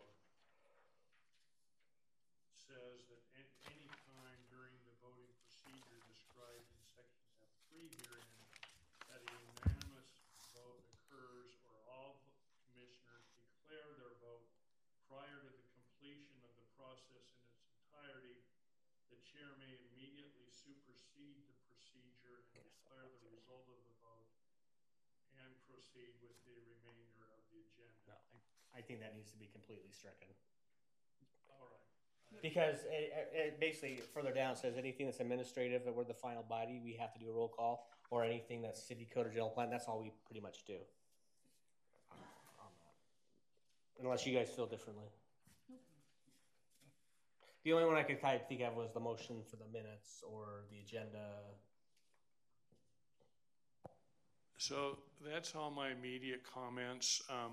says that at any time during the voting procedure described in section F three herein, that a unanimous vote occurs or all commissioners declare their vote prior to the completion of the process in its entirety, the chair may immediately supersede the procedure and declare the result of the vote and proceed with the remainder of the agenda. No, I, I think that needs to be completely stricken. All right. Because it, it basically further down says anything that's administrative that we're the final body, we have to do a roll call, or anything that's city code or general plan, that's all we pretty much do. Unless you guys feel differently. The only one I could kind of think of was the motion for the minutes or the agenda. So that's all my immediate comments. Um,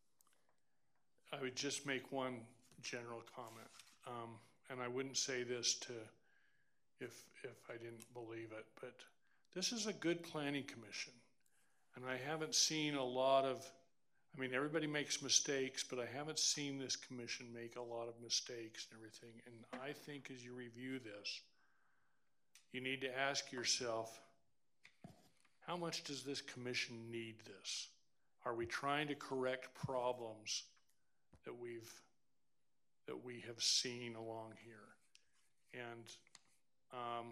I would just make one general comment. Um, and I wouldn't say this to, if, if I didn't believe it, but this is a good planning commission. And I haven't seen a lot of, I mean, everybody makes mistakes, but I haven't seen this commission make a lot of mistakes and everything. And I think as you review this, you need to ask yourself, how much does this commission need this? Are we trying to correct problems that we've that we have seen along here? And um,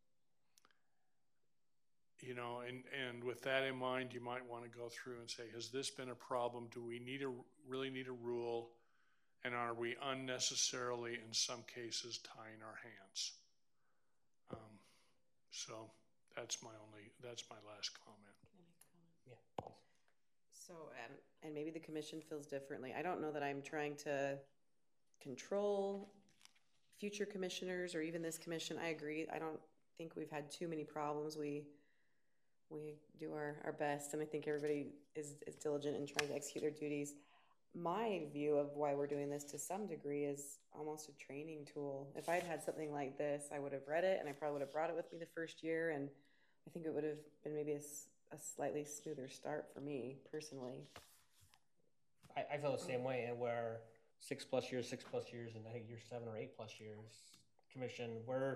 you know, and and with that in mind, you might want to go through and say, has this been a problem? Do we need a really need a rule? And are we unnecessarily, in some cases, tying our hands? Um, so that's my only, that's my last comment. Can I make a comment? Yeah, please. So, and, and maybe the commission feels differently. I don't know that I'm trying to control future commissioners or even this commission. I agree. I don't think we've had too many problems. We we do our, our best, and I think everybody is, is diligent in trying to execute their duties. My view of why we're doing this to some degree is almost a training tool. If I'd had something like this, I would have read it, and I probably would have brought it with me the first year, and I think it would have been maybe a, a slightly smoother start for me personally. I, I feel the same way, and where six plus years, six plus years, and I think you're seven or eight plus years, commission, we're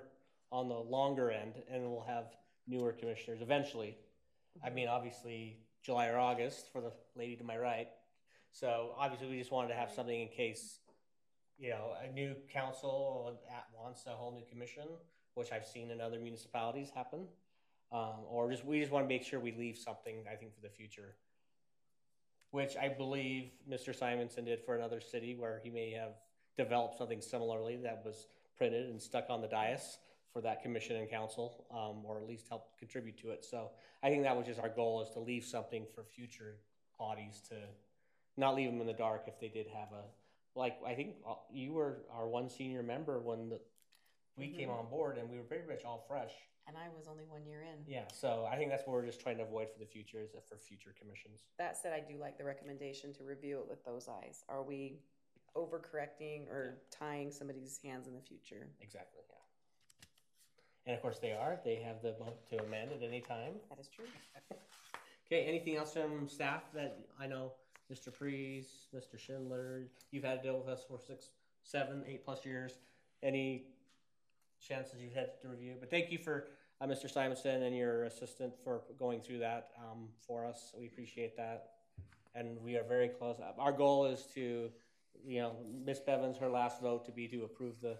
on the longer end, and we'll have newer commissioners eventually. I mean, obviously, July or August for the lady to my right. So obviously, we just wanted to have something in case, you know, a new council at wants a whole new commission, which I've seen in other municipalities happen. Um, or just, we just want to make sure we leave something, I think, for the future. Which I believe Mister Simonson did for another city where he may have developed something similarly that was printed and stuck on the dais for that commission and council, um, or at least help contribute to it. So I think that was just our goal, is to leave something for future bodies, to not leave them in the dark if they did have a, like, I think you were our one senior member when the, we Mhm. came on board, and we were very much all fresh. And I was only one year in. Yeah, so I think that's what we're just trying to avoid for the future, is that for future commissions. That said, I do like the recommendation to review it with those eyes. Are we overcorrecting or tying somebody's hands in the future? Exactly, yeah. And of course they are. They have the vote to amend at any time. That is true. Okay, anything else from staff that I know, Mister Priest, Mister Schindler, you've had to deal with us for six, seven, eight plus years. Any chances you've had to review? But thank you for uh, Mister Simonson and your assistant for going through that um, for us. We appreciate that. And we are very close. Our goal is to, you know, Miz Bevins, her last vote to be to approve the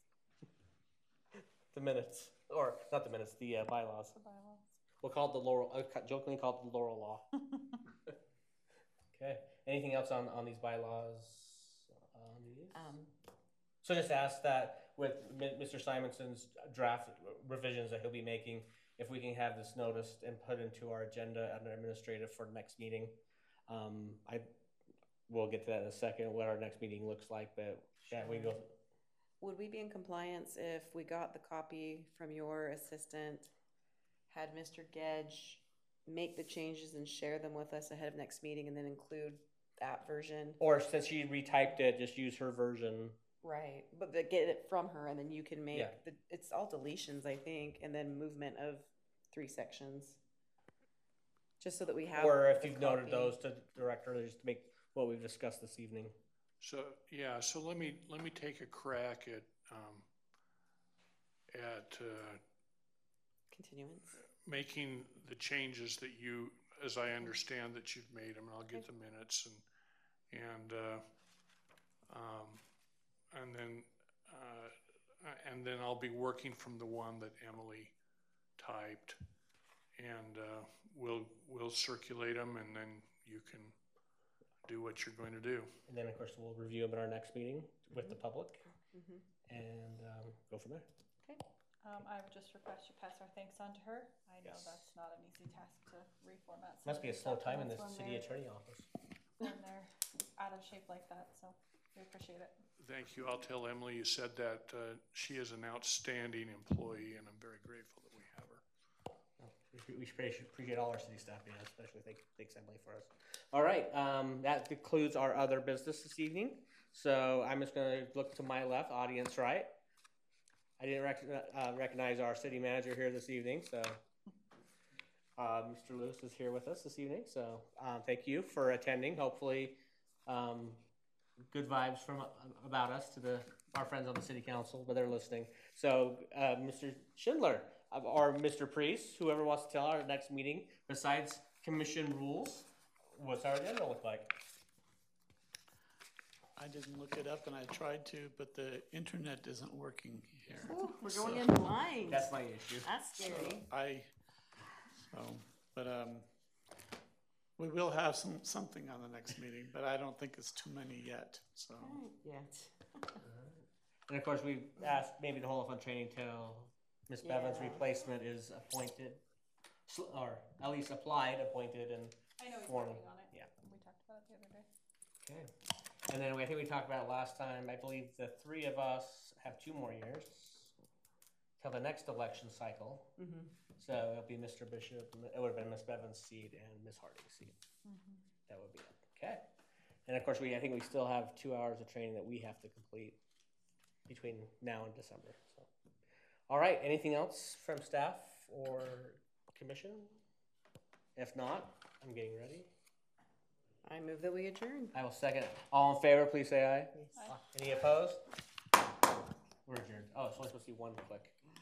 the minutes, or not the minutes, the uh, bylaws. The bylaws. We'll call it the Laurel, I jokingly call it the Laurel Law. Okay, anything else on, on these bylaws? On these? Um, So just ask that with Mi- Mister Simonson's draft revisions that he'll be making, if we can have this noticed and put into our agenda under administrative for next meeting. Um, I, we'll get to that in a second, what our next meeting looks like, but yeah, we go. Would we be in compliance if we got the copy from your assistant, had Mister Gedge make the changes and share them with us ahead of next meeting, and then include that version? Or since she retyped it, just use her version. Right, but the, get it from her, and then you can make, Yeah. the, it's all deletions, I think, and then movement of three sections. Just so that we have. Or if the you've noted copy. those to direct her, just to make what we've discussed this evening. So, yeah, so let me, let me take a crack at, um, at, uh, Continuance. making the changes that you, as I understand that you've made them. I'll get the minutes and, and, uh, um, and then, uh, and then I'll be working from the one that Emily typed. And, uh, we'll, we'll circulate them, and then you can do what you're going to do. And then, of course, we'll review them at our next meeting with the public Mhm. and um, go from there. Um, I would just request you pass our thanks on to her. I know Yes. that's not an easy task to reformat. some Must of be a these slow time in the documents when city they're- attorney office. When they're out of shape like that, so we appreciate it. Thank you. I'll tell Emily you said that. Uh, she is an outstanding employee, and I'm very grateful that we have her. We we should appreciate appreciate all our city staff, yeah, especially thank, thanks Emily for us. All right, um, that concludes our other business this evening. So I'm just gonna look to my left, audience right. I didn't rec- uh, recognize our city manager here this evening, so uh, Mister Lewis is here with us this evening. So um, thank you for attending. Hopefully, um, good vibes from uh, about us to the our friends on the city council, but they're listening. So uh, Mister Schindler, uh, or Mister Priest, whoever wants to tell our next meeting, besides commission rules, what's our agenda look like? I didn't look it up, and I tried to, but the internet isn't working here. Ooh, we're going So- in blind. That's my issue. That's scary. I, so, but, um, we will have some, something on the next meeting, but I don't think it's too many yet, so. Yet. And of course, we asked maybe to hold off on training till Miss Bevan's Yeah. replacement is appointed, sl- or at least applied, appointed, and I know he's formed. working on it. Yeah. We talked about it the other day. Okay. And then we- I think we talked about it last time, I believe the three of us have two more years till the next election cycle. Mm-hmm. So it'll be Mister Bishop, it would have been Miss Bevan's seat and Miss Harding's seat. That would be it. Okay. And of course, we, I think we still have two hours of training that we have to complete between now and December. So, all right. Anything else from staff or commission? If not, I'm getting ready. I move that we adjourn. I will second it. All in favor, please say aye. Yes. Aye. Any opposed? We're adjourned. Oh, it's only supposed to be one click.